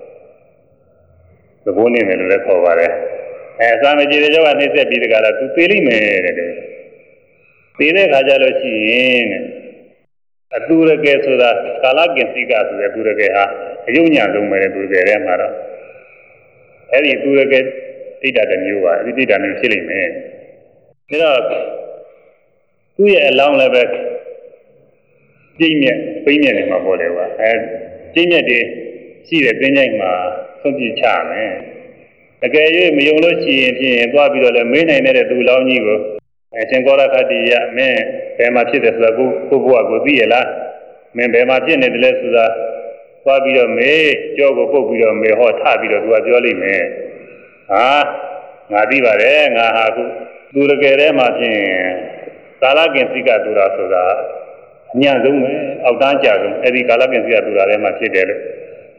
သဘောနေတယ်လို့လည်းခေါ်ပါတယ်အစာမကြီးတဲ့ယောကနှိမ့်ဆက်ပြီးတကလားသူသေးလိမ့်မယ်တဲ့သေတဲ့ခါကြလို့ရှိရင်အတူရကဲဆိုတာကာလကင်စိကဆိုတဲ့သူရကဲဟာအယုံညာဆုံးပဲသူရကဲထဲမှာတော့အဲ့ဒီသူရကဲတိတ်တာတစ်မျိုးပါအဲ့ဒီတိတ်တာမျိုးဖြစ်လိမ့်မယ်ဒါတော့သူ့ရဲ့အလောင်းလည်းပဲကျိမ့်မြက်ပိမ့်မြက်နေမှာပေါ်တယ်ကွာကျိမ့်မြက်တွေရှိတဲ့ပြင်းချိုက်မှာဆုံးပြချမယ်တကယ်၍မယုံလို့ရှိရင်ဖြင့်သွားပြီးတော့လည်းမေးနိုင်တဲ့သူလောင်းကြီးကိုအရှင်ကောရခတ္တိယမင်းဘယ်မှာဖြစ်တယ်ဆိုတာကိုဘုရားကိုသိရလားမင်းဘယ်မှာဖြစ်နေတယ်လဲဆိုတာသွားပြီးတော့မေးကြောကိုပုတ်ပြီးတော့မေးဟောထပြီးတော့သူကပြောလိမ့်မယ်ဟာငါသိပါတယ်ငါဟာခုသူတကယ်တည်းမှာဖြင့်ကာလကင်စိကတူတာဆိုတာအညံ့ဆုံးပဲအောက်တန်းကြဆုံးအဲ့ဒီကာလကင်စိကတူတာထဲမှာဖြစ်တယ်လို့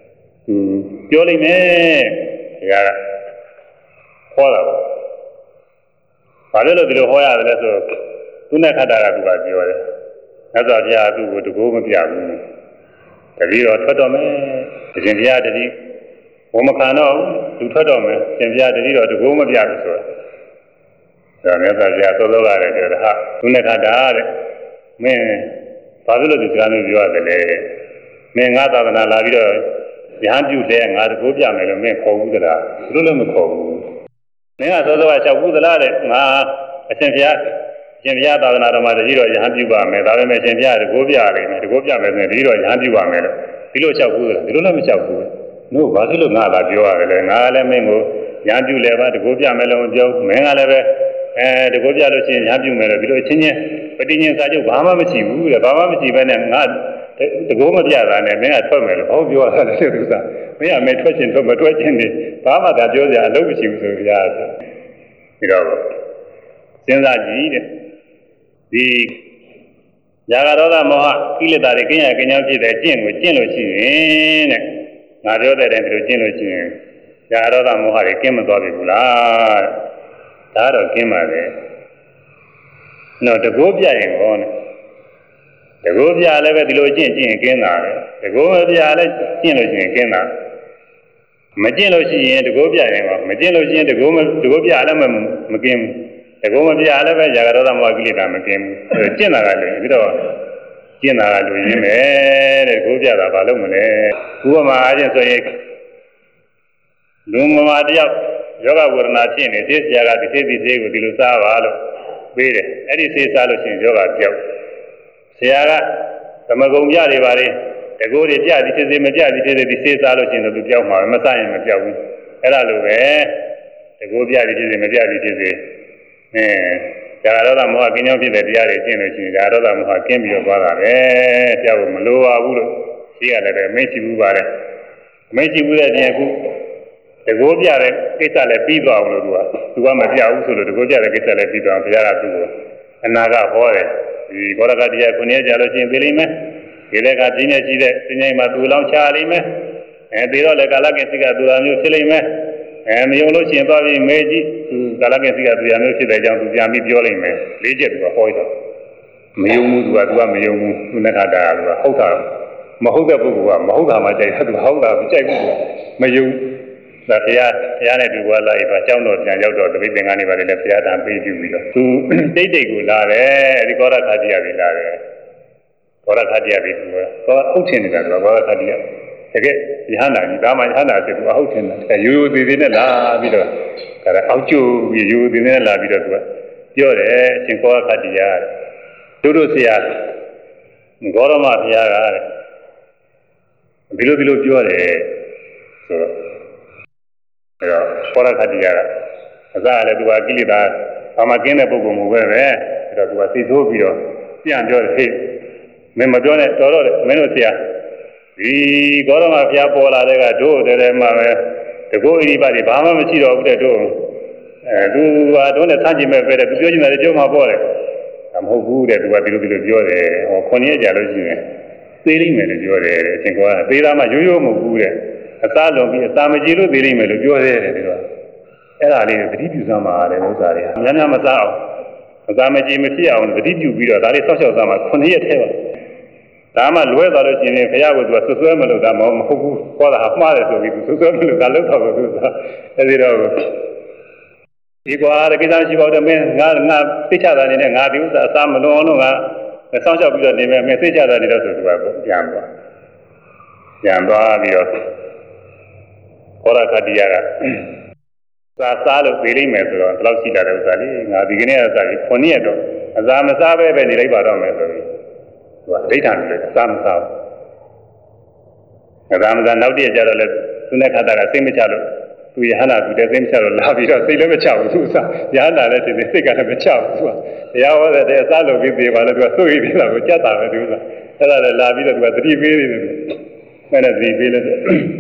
ပြောလိမ့်မယ်ဒါကဟောတာဘာလို့လဲဒီလိုဟောရတယ်လဲဆိုသူနဲ့ခတ်တာကသူကပြောတယ်မြတ်စွာဘုရားသူ့ကိုတကူမပြဘူးတတိတော့ထွက်တော့မယ်အရှင်ဘုရားတတိဘုမခံတော့သူထွက်တော့မယ်အရှင်ဘုရားတတိတော့တကူမပြဘူးဆိုတာဒါမြတ်စွာဘုရားသောသောကလည်းပြောတယ်ဟာသူနဲ့ခတ်တာတဲ့မင်းဘာလို့လဲဒီစကားမျိုးပြောရတယ်လဲမင်းငါသာသနာလာပြီးတော့ရဟန်းပြုတဲ့ငါတကူပြမယ်လို့မင်းခေါ်ဘူးသလားသူတို့လည်းမခေါ်ဘူးမင်းကသောသောကလျှောက်ဘူးသလားတဲ့ငါအရှင်ဘုရားရှင်ဘုရားသာသနာတော်မှာတတိတော့ရဟန်းပြုပါမယ်ဒါပေမဲ့ရှင်ဘုရားတကူပြရတယ်တကူပြမယ်ဆိုရင်တတိတော့ရဟန်းပြုပါမယ်လို့ဒီလိုလျှောက်ဘူးလားဒီလိုလည်းမလျှောက်ဘူးတို့ဘာလို့ငါလာပြောရတယ်လဲငါလည်းမင်းကိုရဟန်းပြုလဲပါတကူပြမယ်လို့မပြောမင်းကလည်းပဲတကူပြလို့ရှိရင်ရဟန်းပြုမယ်လို့ဒီလိုအချင်းချင်းပဋိညာဉ်စာချုပ်ဘာမှမရှိဘူးတဲ့ဘာမှမရှိဘဲနဲ့ငါတကူမပြတာနဲ့မင်းကထွက်မယ်လို့ဟောပြောရတယ်သူကမင်းကမထွက်ချင်းထွက်မထွက်ချင်းနေဘာမှသာပြောစရာအလုပ်မရှိဘူးဆိုဘုရားဆိုပြီးတော့စဉ်းစားကြည့်တဲ့ဒီຢာကရောဂမောဟကိလေသာတွေကင်းရကင်းကြောင်းဖြစ်တဲ့ကျင့်ကိုကျင့်လို့ရှိရင်တဲ့ငါပြောတဲ့တိုင်ဒီလိုကျင့်လို့ရှိရင်ຢာကရောဂမောဟတွေကင်းမသွားပြီဘူးလားဒါတော့ကျင်းပါလေနော်တကောပြရင်ဟောနဲ့တကောပြလည်းပဲဒီလိုကျင့်ရင်ကျင်းတာပဲတကောမပြလည်းကျင့်လို့ရှိရင်ကျင်းတာမကျင့်လို့ရှိရင်တကောပြရင်ပါမကျင့်လို့ရှိရင်တကောပြလည်းမကျင်းဘူးတကောမပြလည်းပဲຢာကရောဂမောဟကိလေသာမကျင်းဘူးကျင့်တာကလည်းပြီးတော့ကျင့်တာကလူရင်းပဲတဲ့တကောပြတာဘာလို့မလဲဥပမာအားဖြင့်ဆိုရင်လူမမာတယောက်ယောဂဝေဒနာဖြစ်နေသိစရာကဒီသိသိသေးကိုဒီလိုစားပါလို့ပေးတယ်အဲ့ဒီသိစားလို့ရှိရင်ယောဂပြောက်ဆရာကသမဂုံပြတွေပါလေတကိုးတွေပြသည်ဖြစ်စေမပြသည်ဖြစ်စေဒီသိစားလို့ရှိရင်တော့သူပြောက်မှာမစားရင်မပြောက်ဘူးအဲ့ဒါလိုပဲတကိုးပြသည်ဖြစ်စေမပြသည်ဖြစ်စေဇာရောဂမောဟကင်းကြောင်းဖြစ်တဲ့တရားတွေကျင့်လို့ရှိရင်ဇာရောဂမောဟကင်းပြီးတော့သွားတာပဲပြောက်ဖို့မလိုပါဘူးလို့ရှိရတယ်ပဲမိတ်ရှိဘူးပါလေမိတ်ရှိဘူးတဲ့ပြင်အခုတကောပြတဲ့ကိစ္စလည်းပြီးသွားအောင်လို့သူကမပြဘူးဆိုလို့တကောပြတဲ့ကိစ္စလည်းပြီးသွားအောင်ဘုရားကသူ့ကိုအနာကဟောတယ်ဒီဘောရကတရားခုနှစ်ကြာလို့ရှိရင်သိလိမ့်မယ်ဒီလက်ကပြင်းနေရှိတဲ့ပြင်းနေမှာသူလောင်းချလိမ့်မယ်သေတော့လည်းကာလကင်စိကသူတော်မျိုးဖြစ်လိမ့်မယ်မယုံလို့ရှိရင်သွားပြီးမေးကြည့်သူကာလကင်စိကသူတော်မျိုးဖြစ်တဲ့အကြောင်းသူပြန်ပြီးပြောလိမ့်မယ်လေးချက်သူကဟောတယ်မယုံဘူးသူကမယုံဘူးသူနဲ့ခါတာကဟုတ်တာမဟုတ်တဲ့ပုဂ္ဂိုလ်ကမဟုတ်တာမှကြိုက်တယ်သူဟုတ်တာမကြိုက်ဘူးမယုံဒါဘုရားနဲ့တူကလာပြီးတော့အကြောင်းတော်ပြန်ရောက်တော့တပိသင်္ကန်းနေပါလေဘုရားတန်ပေးပြုပြီးတော့သူတိတ်ကိုလာတယ်ဒီကောရခတိယပြီးလာတယ်ကောရခတိယပြီးသူကတော့ဟုတ်ထင်နေတာကောရခတိယတကယ်ယဟန္တာကြီးဒါမှယဟန္တာဖြစ်သူအဟုတ်ထင်တယ်ရိုးရိုးသေးသေးနဲ့လာပြီးတော့ဒါအောက်ကျပြီးရိုးရိုးသေးသေးနဲ့လာပြီးတော့သူကပြောတယ်အရှင်ကောရခတိယတို့ဆရာဂေါရမဘုရားကဒီလိုပြောတယ်ဆိုတော့အဲတော့ခောရခတိယကအစလည်းသူကကိလေသာဘာမှကင်းတဲ့ပုဂ္ဂိုလ်မျိုးပဲအဲတော့သူကသိဆိုးပြီးတော့ပြန်ပြောတယ်ဟေ့မင်းမပြောနဲ့တော်တော့မင်းတို့ဆရာဒီဂေါရမဘုရားပေါ်လာတဲ့ကတို့တည်းမှပဲတကောဣရိပါတိဘာမှမရှိတော့ဘူးတဲ့တို့သူကတို့နဲ့ဆန့်ကျင်မဲ့ပဲတဲ့သူပြောချင်တယ်ကြောမှပေါ်တယ်မဟုတ်ဘူးတဲ့သူကဒီလိုပြောတယ်ဟော9ရက်ကြာလို့ရှိရင်သေးလိမ့်မယ်လို့ပြောတယ်တဲ့အရှင်ကောကသေးတာမှရိုးရိုးမဟုတ်ဘူးတဲ့အသားလုံးပြီးအသာမကြည့်လို့သေးလိမ့်မယ်လို့ပြောတယ်တဲ့ဒီတော့အဲ့ဒါလေးသတိပြုစမ်းပါတဲ့ဥစ္စာတွေများများမစားအောင်အသာမကြည့်မဖြစ်အောင်သတိပြုပြီးတော့ဒါလေးဆောက်ရှောက်စမ်းပါ9ရက်ထဲပါဒါမှလွဲသွားလို့ရှိရင်ဘုရားကသူကဆွဆွဲမလို့ဒါမဟုတ်ဘူးဟောတာမှားတယ်ဆိုပြီးသူဆွဆွဲမလို့ဒါလောက်တော့သူကအဲ့ဒီတော့ဒီကွာတကိစ္စရှိပါတော့မင်းငါသိချတာနေနဲ့ငါဒီဥစ္စာအစားမလွန်အောင်လို့ငါဆောင်းလျှောက်ပြီးတော့နေမယ်မင်းသိချတာနေတော့ဆိုသူကပြန်သွားပြီးတော့ခောရခတိယကစားလို့ပြေးလိမ့်မယ်ဆိုတော့ဒီလောက်ရှိတာတဲ့ဥစ္စာလေးငါဒီကနေ့အစားကြီး9ရက်တော့အစားမစားပဲနေလိုက်ပါတော့မယ်ဆိုပြီးသူကဒိဋ္ဌာန်တယ်အစားမစားဘူးအစားမစားနောက်တည့်ကြတော့လေသူနဲ့ခတ်တာကစိတ်မချလို့သူယဟန္တာသူတဲ့စိတ်မချလို့လာပြီးတော့စိတ်လည်းမချဘူးသူအစားယဟန္တာလည်းဒီစိတ်ကလည်းမချဘူးသူကတရားဟောတဲ့အစားလုပ်ပြီးပြေးပါလို့သူကစိုးရိမ်နေတာကိုကြက်တာပဲသူကအဲ့ဒါလည်းလာပြီးတော့သူကသတိပေးနေတယ်အဲ့ဒါသတိပေးလို့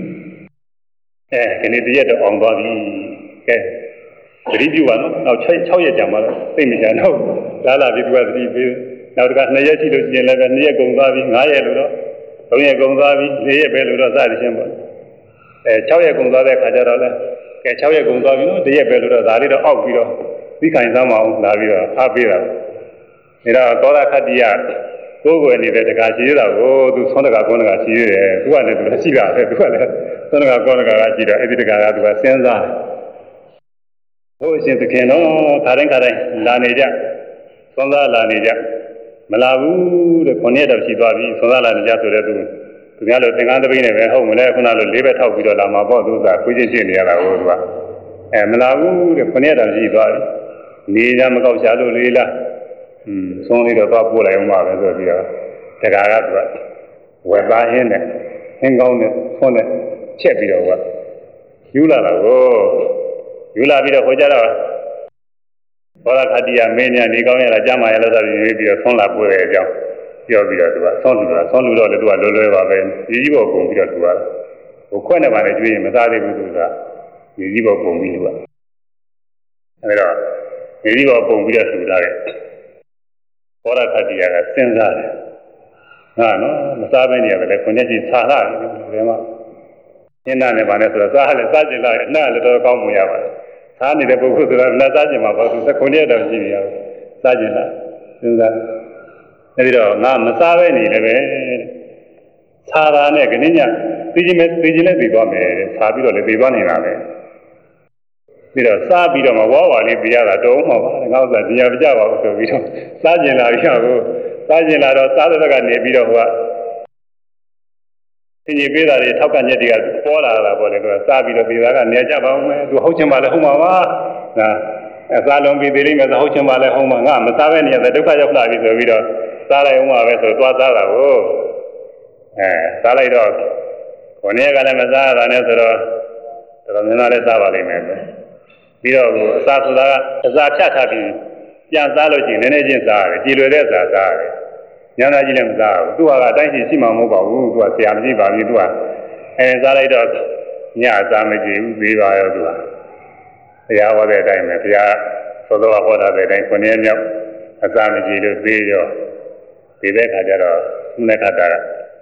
ဒီနေ့တရက်တော့အောင်သွားပြီကဲသတိပြုပါနော်နောက်6ရက်ကြာမှတော့သိမကြတော့လာလာပြီးသူကသတိပေးနောက်တစ်ခါ2ရက်ရှိလို့ရှိရင်လည်း2ရက်ကုန်သွားပြီ9ရက်လို့တော့3ရက်ကုန်သွားပြီ4ရက်ပဲလို့တော့စသည်ချင်းပေါ့ 6ရက်ကုန်သွားတဲ့ခါကျတော့လဲကဲ6ရက်ကုန်သွားပြီနော်တရက်ပဲလို့တော့ဒါလေးတော့အောက်ပြီးတော့သိခိုင်သားမအောင်လာပြီးတော့အားပေးတာဒါတော့သောရခတ္တိယကိုယ်ကိုယ်နေတဲ့တကာရှိရတာကိုသူသွန်းတကာကောတကာရှိရတယ်သူကလည်းသူရှိတာပဲသူကလည်းသွန်းတကာကောတကာကရှိတော့အဲ့ဒီတကာကသူကစဉ်းစားတယ်ဘုရားရှင်သခင်တော်ခါတိုင်းလာနေကြသွန်းစားလာနေကြမလာဘူးတဲ့9ရက်တော့ရှိသွားပြီသွန်းစားလာနေကြဆိုတဲ့သူများလို့သင်္ကန်းတပိနဲ့ပဲဟုတ်မလဲခုနလို၄ဘက်ထောက်ပြီးတော့လာမှာပေါ့သူကခွေးချင်းချင်းနေရတာကိုသူကမလာဘူးတဲ့9ရက်တော့ရှိသွားပြီနေကြမကောက်ချလို့လေးလားဆုံးလေးတော့သွားပို့လိုက်အောင်ပါပဲဆိုပြီးတော့တကာကသူကဝက်သားဟင်းနဲ့ဟင်းကောင်းနဲ့ဆွနဲ့ချက်ပြီးတော့ကယူလာတာကိုယူလာပြီးတော့ခေါ်ကြတော့ဘောရခတိယမင်းညာနေကောင်းရလားကြားမှရလို့ဆိုပြီးပြီးတော့ဆွလာပို့တဲ့အကြောင်းပြောပြီးတော့သူကဆွလူတော့လည်းသူကလွယ်ပါပဲကြီးပေါ်ပုံပြီးတော့သူကဟိုခွက်နဲ့ပါလေကျွေးရင်မစားသေးဘူးသူကကြီးပေါ်ပုံပြီးသူကအဲဒါကြီးပေါ်ပုံပြီးတော့သူလာတယ်ဘောရခတိယကစဉ်းစားတယ်ဟာနော်မစားဘဲနေရတယ်လေခွန်ရက်ကြီးဆာလာတယ်ဒီမှာညနာနဲ့ပါနဲ့ဆိုတော့စားလည်းစားကျင်လာတယ်နှာလည်းတော့ကောင်းမှုရပါတယ်စားနေတဲ့ပုဂ္ဂိုလ်ဆိုတာနှာစားကျင်မှာပေါ့သူခွန်ရက်တော့ရှိနေရစားကျင်လာစဉ်းစားအဲဒီတော့ငါမစားဘဲနေလည်းပဲဆာတာနဲ့ခဏညသိချင်းလည်းသိသွားမယ်ဆာပြီးတော့လည်းသိသွားနေတာပဲပြီးတော့စားပြီးတော့မှဝါဝါလေးပြရတာတုံးမှာပါငါဥစ္စာဒီရမကြပါဘူးဆိုပြီးတော့စားကျင်လာပြီဟိုစားကျင်လာတော့စားတဲ့ဘက်ကနေပြီးတော့ဟိုကသင်ကြီးပေးတာတွေထောက်ကညက်တွေကပေါ်လာတာပေါ့လေသူကစားပြီးတော့ဒီသားကနေကြပါဦးမယ်သူဟုတ်ချင်ပါလေဟုတ်မှာပါဒါစားလုံးပြီးသေးလိမ့်မယ်ဆိုဟုတ်ချင်ပါလေဟုတ်မှာငါမစားဘဲနေရတဲ့ဒုက္ခရောက်လာပြီဆိုပြီးတော့စားလိုက်အောင်ပါပဲဆိုတော့သွားစားတာကိုစားလိုက်တော့ခொနည်းကလည်းမစားရတာနဲ့ဆိုတော့တော်များများလည်းစားပါလိမ့်မယ်ပြီးတော့အစာဆိုတာကအစာဖြတ်ထားပြီးပြန်စားလို့ရှိရင်နည်းနည်းချင်းစားရတယ်ကြည်လွယ်တဲ့စားစားရတယ်ညနာကြီးလည်းမစားဘူးသူကအတိုင်းရှိမှမဟုတ်ပါဘူးသူကဆရာမရှိပါဘူးသူကစားလိုက်တော့ညအစာမကြည့်ဘူးသေးပါရောသူကဘုရားဟောတဲ့အတိုင်းပဲဘုရားသောတော်ဟောတာတဲ့အတိုင်း9ရက်မြောက်အစာမကြည့်လို့သေးရောဒီတဲ့ခါကျတော့သူနဲ့ခါတာ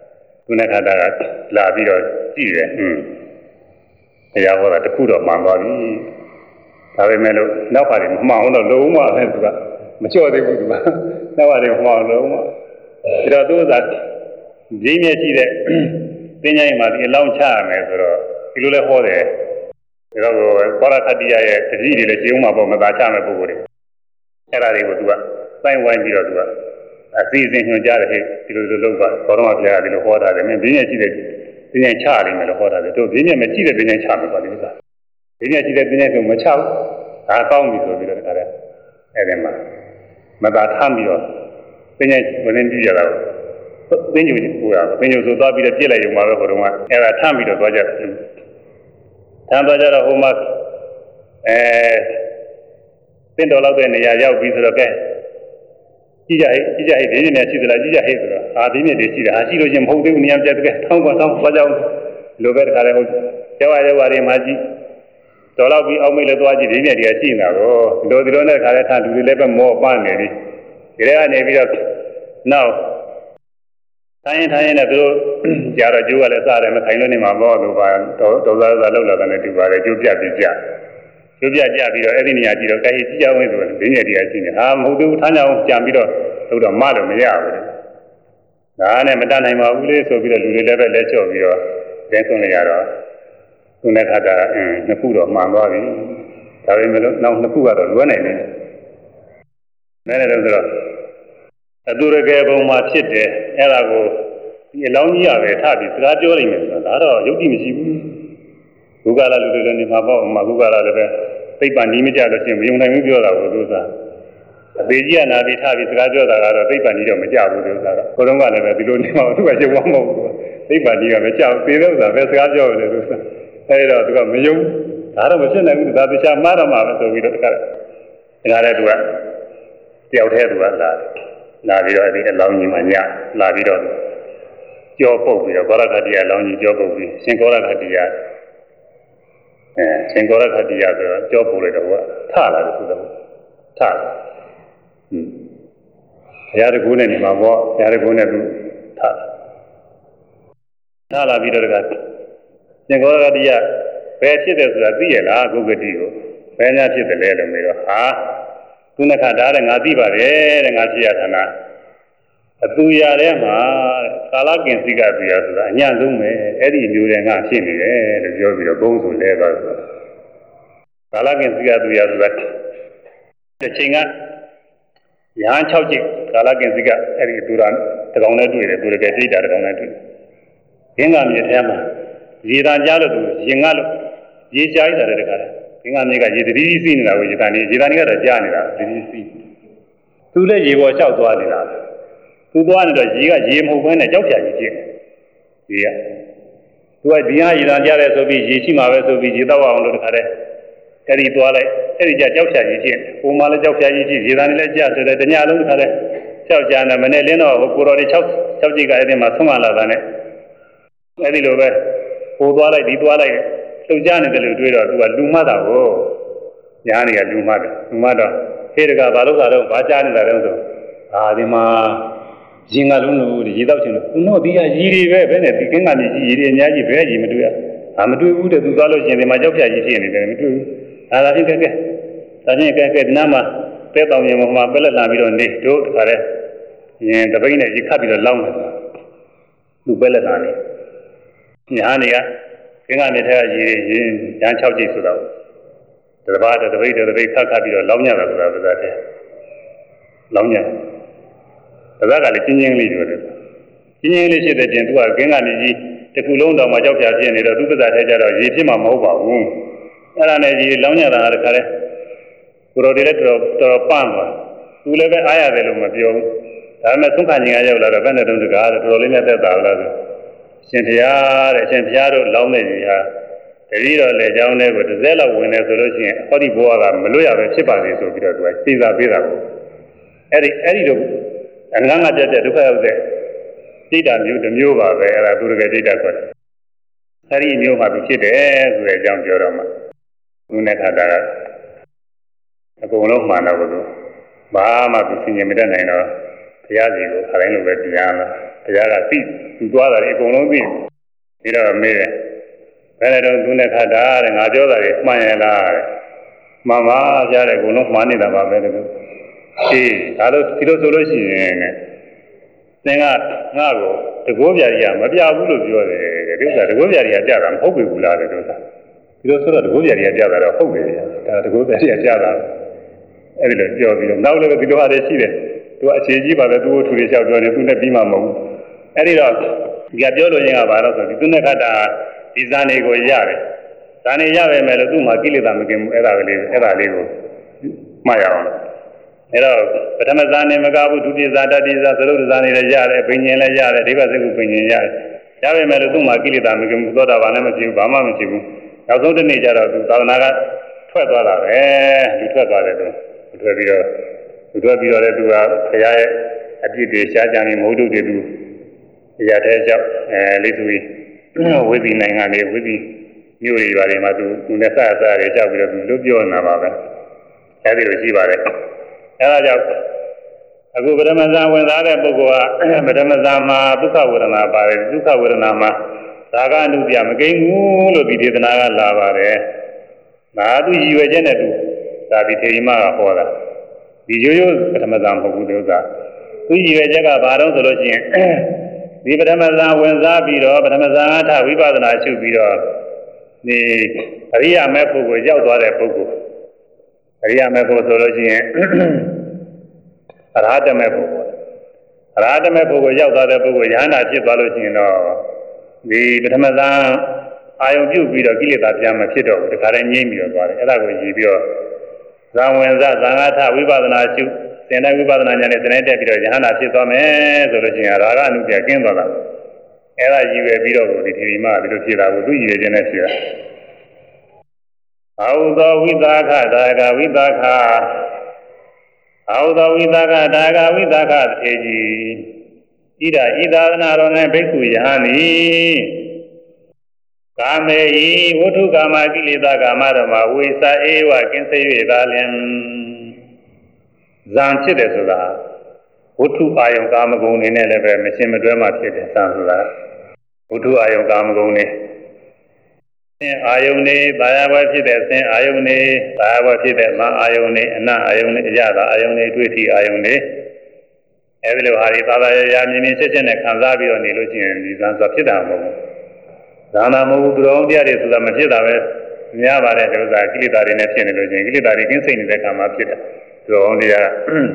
လာပြီးတော့ကြည့်တယ်ဘုရားဟောတာတခုတော့မှန်သွားပြီဒါပေမဲ့လို့နောက်ပါတွေမမှောင်တော့လုံးဝပဲသူကမကြော့သေးဘူးသူကနောက်ပါတွေမမှောင်လုံးဝဒါတော့သူကရင်းမြစ်ကြည့်တဲ့သင်္ချိုင်းမှာဒီအလောင်းချရမယ်ဆိုတော့ဒီလိုလဲဟောတယ်ဒါတော့ဘောရခတ္တိယရဲ့တတိတွေလည်းကျုံမှာပေါ့မသာချမယ်ပုဂ္ဂိုလ်တွေအဲ့ဒါတွေကိုသူကစိုင်းဝိုင်းပြီးတော့သူကအစီအစဉ်ညွှန်ကြားတယ်ဟဲ့ဒီလိုလုပ်ပါဘောရမဘုရားကဒီလိုဟောတာတယ်မင်းဒီနေ့ကြည့်တဲ့သင်္ချိုင်းချနိုင်မယ်လို့ဟောတာတယ်တို့ဒီနေ့မကြည့်တဲ့သင်္ချိုင်းချမယ်ပေါ့ဒီဥစ္စာဒီနေ့ကြည့်တဲ့သင်္ချိုင်းဆိုမချဘူးဒါကောင်းပြီဆိုပြီးတော့ဒါလည်းအဲ့ဒီမှာမသာထမ်းပြီးတော့သင်္ချိုင်းဝင်နေကြရတာသင်္ချိုင်းကိုရပါသင်္ချိုင်းဆိုသွားပြီးတော့ပြစ်လိုက်ရုံပါပဲဟိုတုန်းကအဲ့ဒါထမ်းပြီးတော့သွားကြတယ်ထမ်းသွားကြတော့ဟိုမှာသင်တော်လောက်တဲ့နေရာရောက်ပြီးဆိုတော့ကဲကြည့်ကြဟဲ့ဒီနေ့နဲ့ရှိသလားကြည့်ကြဟဲ့ဆိုတော့ဒီနေ့တည်းရှိတာရှိလို့ချင်းမဟုတ်သေးဘူးနေရာပြတ်တဲ့ထောင်းပါသွားကြအောင်လိုပဲတခါလဲဟုတ်ရောက်ရတွေမှာကြည့်တော်တော့ပြီးအောက်မိတ်လည်းသွားကြည့်ဒီနေ့တည်းရှိနေတာကိုဒီလိုနဲ့တခါလဲထားလူတွေလည်းပဲမောပန်းနေပြီဒီထဲကနေပြီးတော့နောက်ထိုင်နဲ့သူတို့ကြာတော့ကျိုးကလည်းစားတယ်မထိုင်လို့နေမှာပေါ့လို့ပါတော်စားလောက်လာတယ်တူပါတယ်ကျိုးပြပြီးကြပြီးတော့အဲ့ဒီနေရာကြည့်တော့ကြည့်ကြဝင်ဆိုဒီနေ့တည်းရှိနေဟာမဟုတ်ဘူးထားကြအောင်ကြံပြီးတော့တော့မလို့မရဘူးဒါနဲ့မတတ်နိုင်ပါဘူးလေဆိုပြီးတော့လူတွေလည်းပဲလက်ချော့ပြီးတော့ကျင်းဆုံးနေရတော့သူနဲ့ခါတာနှစ်ခုတော့မှန်သွားပြီဒါပေမဲ့လို့နောက်နှစ်ခုကတော့လွယ်နိုင်တယ်နဲတယ်ဆိုတော့အတူရကယ်ပုံမှာဖြစ်တယ်အဲ့ဒါကိုဒီအလောင်းကြီးရပဲထပြီးစကားပြောနိုင်မယ်ဆိုတာဒါတော့ယုတ်တိမရှိဘူးဘုရားလာလူတွေလည်းနေမှာပေါ့မှာဘုရားလာလည်းပဲသိပ္ပံနီးမကြလို့ရှိရင်မယုံနိုင်ဘူးပြောတာကိုသူစားအသေးကြီးကနာပြီးထပြီးစကားပြောတာကတော့သိပ္ပံနီးတော့မကြဘူးသူစားတော့ကိုတော့ကလည်းပဲဒီလိုနေမှာသူကရုပ်ဝမ်းမဟုတ်ဘူးသိပ္ပံနီးကမကြောက်သေးတဲ့ဥစ္စာပဲစကားပြောတယ်သူစားအဲ့တော့သူကမယုံဒါတော့မဖြစ်နိုင်ဘူးဒါတရားမှားတော့မှာပဲဆိုပြီးတော့ဒါလည်းသူကတယောက်တည်းသူကလာပြီးတော့ဒီအလောင်းကြီးမှညလာပြီးတော့ကြောပုတ်ပြီးတော့ကောရခတိယအလောင်းကြီးကြောပုတ်ပြီးရှင်ကောရခတိယရှင်ကောရခတိယဆိုတော့ကြောပုတ်လိုက်တော့ကထလာတယ်ဆိုတော့ထဘုရားတကူနဲ့နေမှာပေါ့ဘုရားတကူနဲ့သူထလာပြီးတော့ကပြန်ရှင်ဂေါရတိယဘယ်ဖြစ်တယ်ဆိုတာသိရလားဂုဂတိကိုဘယ်များဖြစ်တယ်လဲလို့မေးတော့ဟာသူနခတာတဲ့ငါသိပါတယ်တဲ့ငါဖြစ်ရဌာနအတူရထဲမှာကာလကင်စိကပြရဆိုတာအညံ့ဆုံးပဲအဲ့ဒီမျိုးတွေငါဖြစ်နေတယ်လို့ပြောပြီးတော့ဘုံဆိုလဲသွားတယ်ကာလကင်စိကပြရဆိုတာတစ်ချိန်ကရဟန်း6ကျိတ်ကာလကင်စိကအဲ့ဒီသူရတကောင်နဲ့တွေ့တယ်သူတကယ်ဒိဋ္ဌာတကောင်နဲ့တွေ့ခင်းကမြေထဲမှာရေတံကြားလို့သူရင်ငါလို့ရေရှားရတဲ့တခါခင်းကမြေကရေတတိစီးနေတာကိုရေတံနေကတော့ကြားနေတာတတိစီးသူလည်းရေပေါ်လျှောက်သွားနေတာသူသွားနေတော့ရေကရေမဟုတ်ဘဲနဲ့ကြောက်ဖြာကြီးဖြစ်နေရေကသူကဒီဟာရေတံကြားတယ်ဆိုပြီးရေရှိမှာပဲဆိုပြီးရေတော့အောင်လို့တခါတည်းအဲ့ဒီသွားလိုက်အဲ့ဒီကြကြောက်ဖြာကြီးဖြစ်ပုံမှန်လည်းကြောက်ဖြာကြီးဖြစ်ရေတံလည်းကြားဆိုတဲ့တညလုံးတခါတည်းကြောက်ကြတယ်မနေ့လင်းတော့ကိုတော်တွေ6ကြိတ်ကအဲ့ဒီမှာဆုံးမလာတာနဲ့အဲ့ဒီလိုပဲဟိုသွားလိုက်ဒီသွားလိုက်လှုပ်ရှားနေတယ်လို့တွေးတော့သူကလူမှတ်တာကိုညာနေကလူမှတ်တယ်လူမှတ်တော့ဟေးတကဘာလို့သာတော့ဘာကြားနေတာလဲဆိုဒီမှာရင်ကလုံးလို့ရေတောက်ချင်လို့သူတို့ဒီကရီတွေပဲဘယ်နဲ့ဒီကင်းကနေရီတွေအများကြီးဘယ်ရီမတွေ့ရမတွေ့ဘူးတဲ့သူသွားလို့ရှိရင်ဒီမှာကြောက်ဖြာကြီးဖြစ်နေတယ်မတွေ့ဘူးဒါဖြင့်ကဲဒါချင်းကဲဒီနားမှာပဲတောင်ရင်မှာပဲလက်လာပြီးတော့နေတို့တခါတည်းရင်တပိန်းနဲ့ရေခတ်ပြီးတော့လောင်းတယ်သူပဲလက်လာနေညာနေကကင်းကနေထဲကရေရင်ရန်6ကြိတ်ဆိုတော့တပတ်တပိန်းခတ်ပြီးတော့လောင်းညတာဆိုတာပါတဲ့လောင်းညတပတ်ကလည်းချင်းချင်းလေးပြောတယ်ချင်းချင်းလေးဖြစ်တဲ့ပြင်သူကကင်းကနေကြီးတစ်ခုလုံးတောင်မှကြောက်ဖြာဖြစ်နေတော့သူပဇာထဲကျတော့ရေဖြစ်မှာမဟုတ်ပါဘူးအဲ့ဒါနဲ့ရေလောင်းညတာတခါလဲကိုရိုတွေလည်းတော်ပန့်သွားသူလည်းပဲအားရတယ်လို့မပြောဘူးဒါပေမဲ့သုံးခါကြီးကရောက်လာတော့ဘယ်နဲ့တုန်းတကားတော်တော်လေးနဲ့သက်သာလားဆိုရှင်ဘုရားတဲ့ရှင်ဘုရားတို့လောင်းနေကြီးဟာတတိတော်လေကြောင်းလေးကိုတစ်စက်လောက်ဝင်နေဆိုလို့ရှိရင်ဟောဒီဘဝကမလွတ်ရပဲဖြစ်ပါစေဆိုပြီးတော့သူကစိတ်သာပေးတာကိုအဲ့ဒီလိုအငန်းငါပြတ်တဲ့ဒုက္ခရောက်တဲ့စိတ်ဓာတ်မျိုးတစ်မျိုးပါပဲအဲ့ဒါသူတကယ်စိတ်ဓာတ်ခေါ်တယ်အဲ့ဒီမျိုးမှသူဖြစ်တယ်ဆိုတဲ့အကြောင်းပြောတော့မှသူနဲ့ခါတာကအကုန်လုံးမှန်တော့ဘူးဘာမှသူဆင်ញင်မတတ်နိုင်တော့ဘုရားစီကိုခါတိုင်းလိုပဲတရားလားဘုရားကသိသူသွားတာလေအကုန်လုံးသိပြီးတော့မေးတယ်ဘယ်နဲ့တော့သူနဲ့ခါတာတဲ့ငါပြောတာတွေမှန်ရလားတဲ့မှန်ပါကြားတယ်အကုန်လုံးမှားနေတာပါပဲတဲ့အေးဒါလို့ဒီလိုဆိုလို့ရှိရင်သင်ကငါ့ကိုတကောပြာကြီးကမပြဘူးလို့ပြောတယ်တဲ့ဒီဥစ္စာတကောပြာကြီးကပြတာမဟုတ်ပြီဘူးလားတဲ့ဒီဥစ္စာဒီလိုဆိုတော့တကောပြာကြီးကပြတာတော့ဟုတ်ပြီဒါတကောပြာကြီးကပြတာအဲ့ဒီလိုပြောပြီးတော့နောက်လည်းဒီလိုဟာတွေရှိတယ်သူကအခြေကြီးပါပဲသူ့ကိုထူတွေလျှောက်ပြောတယ်သူနဲ့ပြီးမှမဟုတ်ဘူးအဲ့ဒီတော့ဒီကပြောလို့ရင်းကဘာလို့ဆိုဒီသူနဲ့ခတ်တာဒီဇာနေကိုရတယ်ဇာနေရပဲမဲ့လို့သူ့မှာကိလေသာမကင်ဘူးအဲ့ဒါလေးကိုမှတ်ရအောင်အဲ့တော့ပထမဇာနေမကဘူးဒုတိယဇာတတိယဇာသရုပ်ဇာနေလည်းရတယ်ဘိညာဉ်လည်းရတယ်ဒိဗ္ဗစကုဘိညာဉ်ရတယ်ရပါမယ်လို့သူ့မှာကိလေသာမကင်ဘူးသောတာပန်လည်းမရှိဘူးဘာမှမရှိဘူးနောက်ဆုံးတစ်နေ့ကျတော့သူသာသနာကထွက်သွားတာပဲလူထွက်သွားတယ်သူထွက်ပြီးတော့လည်းသူကခရရဲ့အပြစ်တွေရှားကြံနေမဟုတ်တို့တွေသူရတဲ့ကြောက်လေးသူဝိသီနိုင်ငံတွေဝိသီမြို့တွေပါတယ်မှာသူနဲ့စတွေကြောက်ပြီးတော့သူတို့ပြောနေတာပါပဲအဲဒီလိုရှိပါတယ်အဲဒါကြောင့်အခုပထမဇာဝင်သားတဲ့ပုဂ္ဂိုလ်ကပထမဇာမှာဒုက္ခဝေဒနာပါတယ်ဒုက္ခဝေဒနာမှာဇာကအနုပြမကိန်းဘူးလို့ဒီဒေသနာကလာပါတယ်ဒါသူရည်ရွယ်ချက်နဲ့သူဒါဒီထေရီမကဟောတာဒီရိုးရိုးပထမဇာမဟုတ်ဘူးဒီဥစ္စာသူရည်ရွယ်ချက်ကဘာတော့ဆိုလို့ရှိရင်ဒီပထမဇာဝင်စားပြီးတော့ပထမဇာအထဝိပဿနာရှုပြီးတော့ဒီအရိယာမေဖို့ကိုရောက်သွားတဲ့ပုဂ္ဂိုလ်အရိယာမေဖို့ဆိုလို့ရှိရင်အရဟတမေဖို့ပေါ့အရဟတမေဖို့ကိုရောက်သွားတဲ့ပုဂ္ဂိုလ်ယဟနာဖြစ်သွားလို့ရှိရင်တော့ဒီပထမဇာအာယုံပြုတ်ပြီးတော့ကိလေသာပြန်မဖြစ်တော့ဘူးတခါတည်းငြိမ့်ပြီးတော့သွားတယ်အဲ့ဒါကိုရည်ပြီးတော့ဇာဝင်စားဇာငါထဝိပဿနာရှုသင်တဲ့ဝိပဿနာဉာဏ်နဲ့သင်တဲ့တက်ပြီးတော့ယဟနာဖြစ်သွားမယ်ဆိုလို့ရှိရင်ရာဂအနုပြကင်းသွားတာအဲ့ဒါရည်ရွယ်ပြီးတော့ဒီထေရီမကဒီလိုဖြစ်တာကိုသူရည်ရွယ်ခြင်းနဲ့ဖြစ်တာအာဟုသောဝိသခဒါဂဝိသခအာဟုသောဝိသခဒါဂဝိသခထေကြီးဣဒဣသာသနာတော်၌ဘိက္ခုယဟန်ဤကာမေဤဝဋ္ထုကာမကိလေသာကာမဓမ္မဝိသဧဝကင်းစေ၍သာလျှင်ဇံဖြစ်တယ်ဆိုတာဝဋ္ထုအာယုံကာမဂုဏ်နေနဲ့လည်းပဲမရှင်းမတွဲမှဖြစ်တယ်ဇံဆိုတာဝဋ္ထုအာယုံကာမဂုဏ်နေအာယုန်နေဘာယာဘဖြစ်တဲ့ဆင်းအာယုန်နေဘာယာဘဖြစ်တဲ့မအာယုန်နေအနအာယုန်နေအရသာအာယုန်နေတွေ့ထိအာယုန်နေအဲဒီလိုဟာဒီသာသာရမြင်မြင်ချက်ချက်နဲ့ခံစားပြီးတော့နေလို့ရှိရင်ဒီဇန်ဆိုဖြစ်တာမဟုတ်ဘူး။ဒါနာမဟုတ်ဘူးသူတော်တရားတွေဆိုတာမဖြစ်တာပဲများပါတယ်ဒီဥစ္စာကိလေသာတွေနဲ့ဖြစ်နေလို့ရှိရင်ကိလေသာတွေကင်းစိတ်နေတဲ့ခါမှာဖြစ်တာသူတော်တရား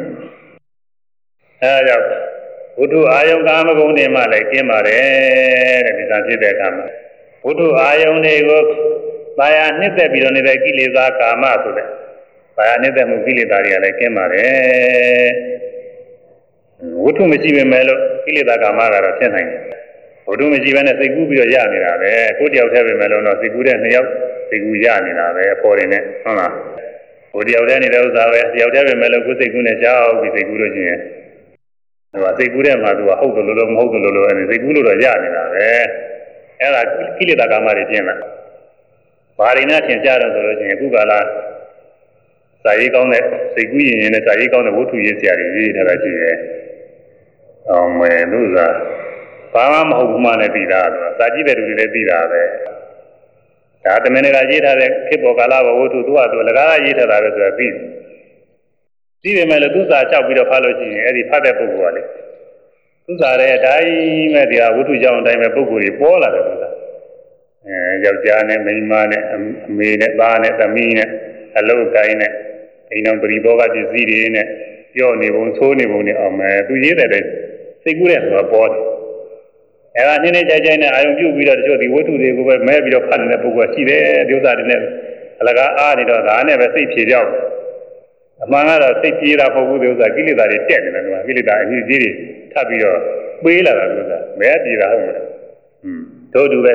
အဲဒါကြောင့်ဝိတုအာယုံကာမဂုဏ်တွေမှလည်းကျင်းပါတယ်တဲ့ဒီသာဖြစ်တဲ့အခါမှာဝိတုအာယုံတွေကိုဘာယာနှစ်သက်ပြီးတော့နေတဲ့ကိလေသာကာမဆိုတဲ့ဘာယာနှစ်သက်မှုကိလေသာတွေကလည်းကျင်းပါတယ်ဝိတုမရှိပေမဲ့လို့ကိလေသာကာမကတော့ဖြစ်နိုင်တယ်ဝိတုမရှိဘဲနဲ့စိတ်ကူးပြီးတော့ရနေတာပဲကိုယ်တယောက်တည်းပဲမဲ့လို့တော့စိတ်ကူးတဲ့နှစ်ယောက်စိတ်ကူးရနေတာပဲအပေါ်တွေနဲ့ဟုတ်လားကိုယ်တယောက်တည်းနေတဲ့ဥစ္စာပဲတယောက်တည်းပဲမဲ့လို့ကိုယ်စိတ်ကူးနဲ့ကြောက်ပြီးစိတ်ကူးလို့ရှိရင်စိတ်ကူးတဲ့မှာသူကဟုတ်တယ်လို့မဟုတ်တယ်လို့အဲဒီစိတ်ကူးလို့တော့ရနေတာပဲအဲ့ဒါကိလေသာကာမတွေကျင်းလာဘာရင်းနဲ့ထင်ကြတော့ဆိုလို့ရှိရင်အခုကလာစာရေးကောင်းတဲ့စိတ်ကူးရင်နဲ့စာရေးကောင်းတဲ့ဝတ္ထုရေးဆရာတွေရေးထားတာရှိတယ်အောင်မယ်လို့သာဘာမှမဟုတ်ဘူးမှလည်းပြီးတာဆိုတာစာကြည့်တဲ့လူတွေလည်းပြီးတာပဲဒါတမင်တွေကရေးထားတဲ့ခေတ်ပေါ်ကာလဘဝတ္ထုသူကသူလကားရေးထားတာပဲဆိုတာပြီးဒီပေမဲ့လည်းသူစာလျှောက်ပြီးတော့ဖတ်လို့ရှိရင်အဲ့ဒီဖတ်တဲ့ပုဂ္ဂိုလ်ကလေသူစာတဲ့အတိုင်းပဲဒီဟာဝတ္ထုကြောင့်အတိုင်းပဲပုဂ္ဂိုလ်ကြီးပေါ်လာတယ်ဆိုတာယောက်ျားနဲ့မိန်းမနဲ့အမေနဲ့သားနဲ့သမီးနဲ့အလုပ်ကိုင်းနဲ့အိမ်တော်ပရိဘောဂပစ္စည်းတွေနဲ့ပြောနေပုံသိုးနေပုံနဲ့အောင်မယ်သူရေးတဲ့စိတ်ကူးတဲ့ဆိုတာပေါ်တယ်အဲ့ဒါနည်းနည်းကြိုက်ကြိုက်နဲ့အာယုံပြုတ်ပြီးတော့တချို့ဒီဝတ္ထုတွေကိုပဲမဲပြီးတော့ဖတ်နေတဲ့ပုဂ္ဂိုလ်ရှိတယ်ဒီဥစ္စာတွေနဲ့အလကားအားနေတော့ဒါနဲ့ပဲစိတ်ဖြေပြောက်အမှန်ကတော့စိတ်ပြေးတာမဟုတ်ဘူးဒီဥစ္စာကိလေသာတွေတက်နေတယ်ကွာကိလေသာအကြီးကြီးတွေထပ်ပြီးတော့ပေးလာတာဥစ္စာမဲပြေးတာဟုတ်မလားတို့တူပဲ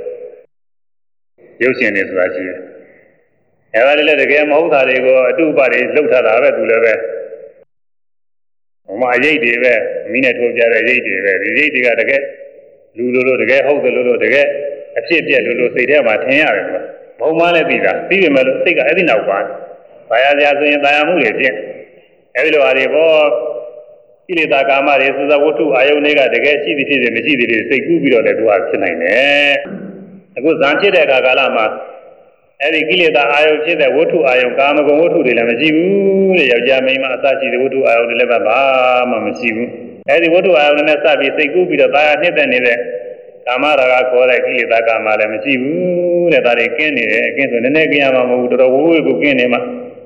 ရုပ်ရှင်တွေဆိုတာရှိတယ်အဲ့ဒါလည်းတကယ်မဟုတ်တာတွေကိုအတုပတွေလှုပ်ထားတာပဲသူလည်းပဲဟိုမှာရိတ်တွေပဲမိနဲ့ထိုးပြတဲ့ရိတ်တွေပဲဒီရိတ်တွေကတကယ်လူလိုတကယ်ဟုတ်တယ်လို့တကယ်အဖြစ်ပြက်လို့စိတ်ထဲမှာထင်ရတယ်ကွာဘုံမလည်းပြီးတာပြီးပြီမဲ့လို့စိတ်ကအဲ့ဒီနောက်ပါဘာရစရာဆိုရင်တာယာမှုတွေဖြစ်အဲ့ဒီလိုဟာတွေပေါ့ကိလေသာကာမတွေသုဇဝတ္ထုအာယုန်တွေကတကယ်ရှိသည်ဖြစ်စေမရှိသည်တွေစိတ်ကူးပြီးတော့လည်းသူကဖြစ်နိုင်တယ်အခုဇံဖြစ်တဲ့အခါကာလမှာအဲ့ဒီကိလေသာအာယုန်ဖြစ်တဲ့ဝတ္ထုအာယုန်ကာမဂုဏ်ဝတ္ထုတွေလည်းမရှိဘူးတဲ့ယောက်ျားမိန်းမအစရှိတဲ့ဝတ္ထုအာယုန်တွေလည်းဘာမှမရှိဘူးအဲ့ဒီဝတ္ထုအာယုန်နဲ့စပြီးစိတ်ကူးပြီးတော့တာယာနှစ်သက်နေတဲ့ကာမရာဂခေါ်တဲ့ကိလေသာကာမလည်းမရှိဘူးတဲ့ဒါတွေကင်းနေတယ်အကင်းဆိုနည်းနည်းကင်းရမှာမဟုတ်ဘူးတော်တော်ဝိုးဝိုးကိုကင်းနေမှာ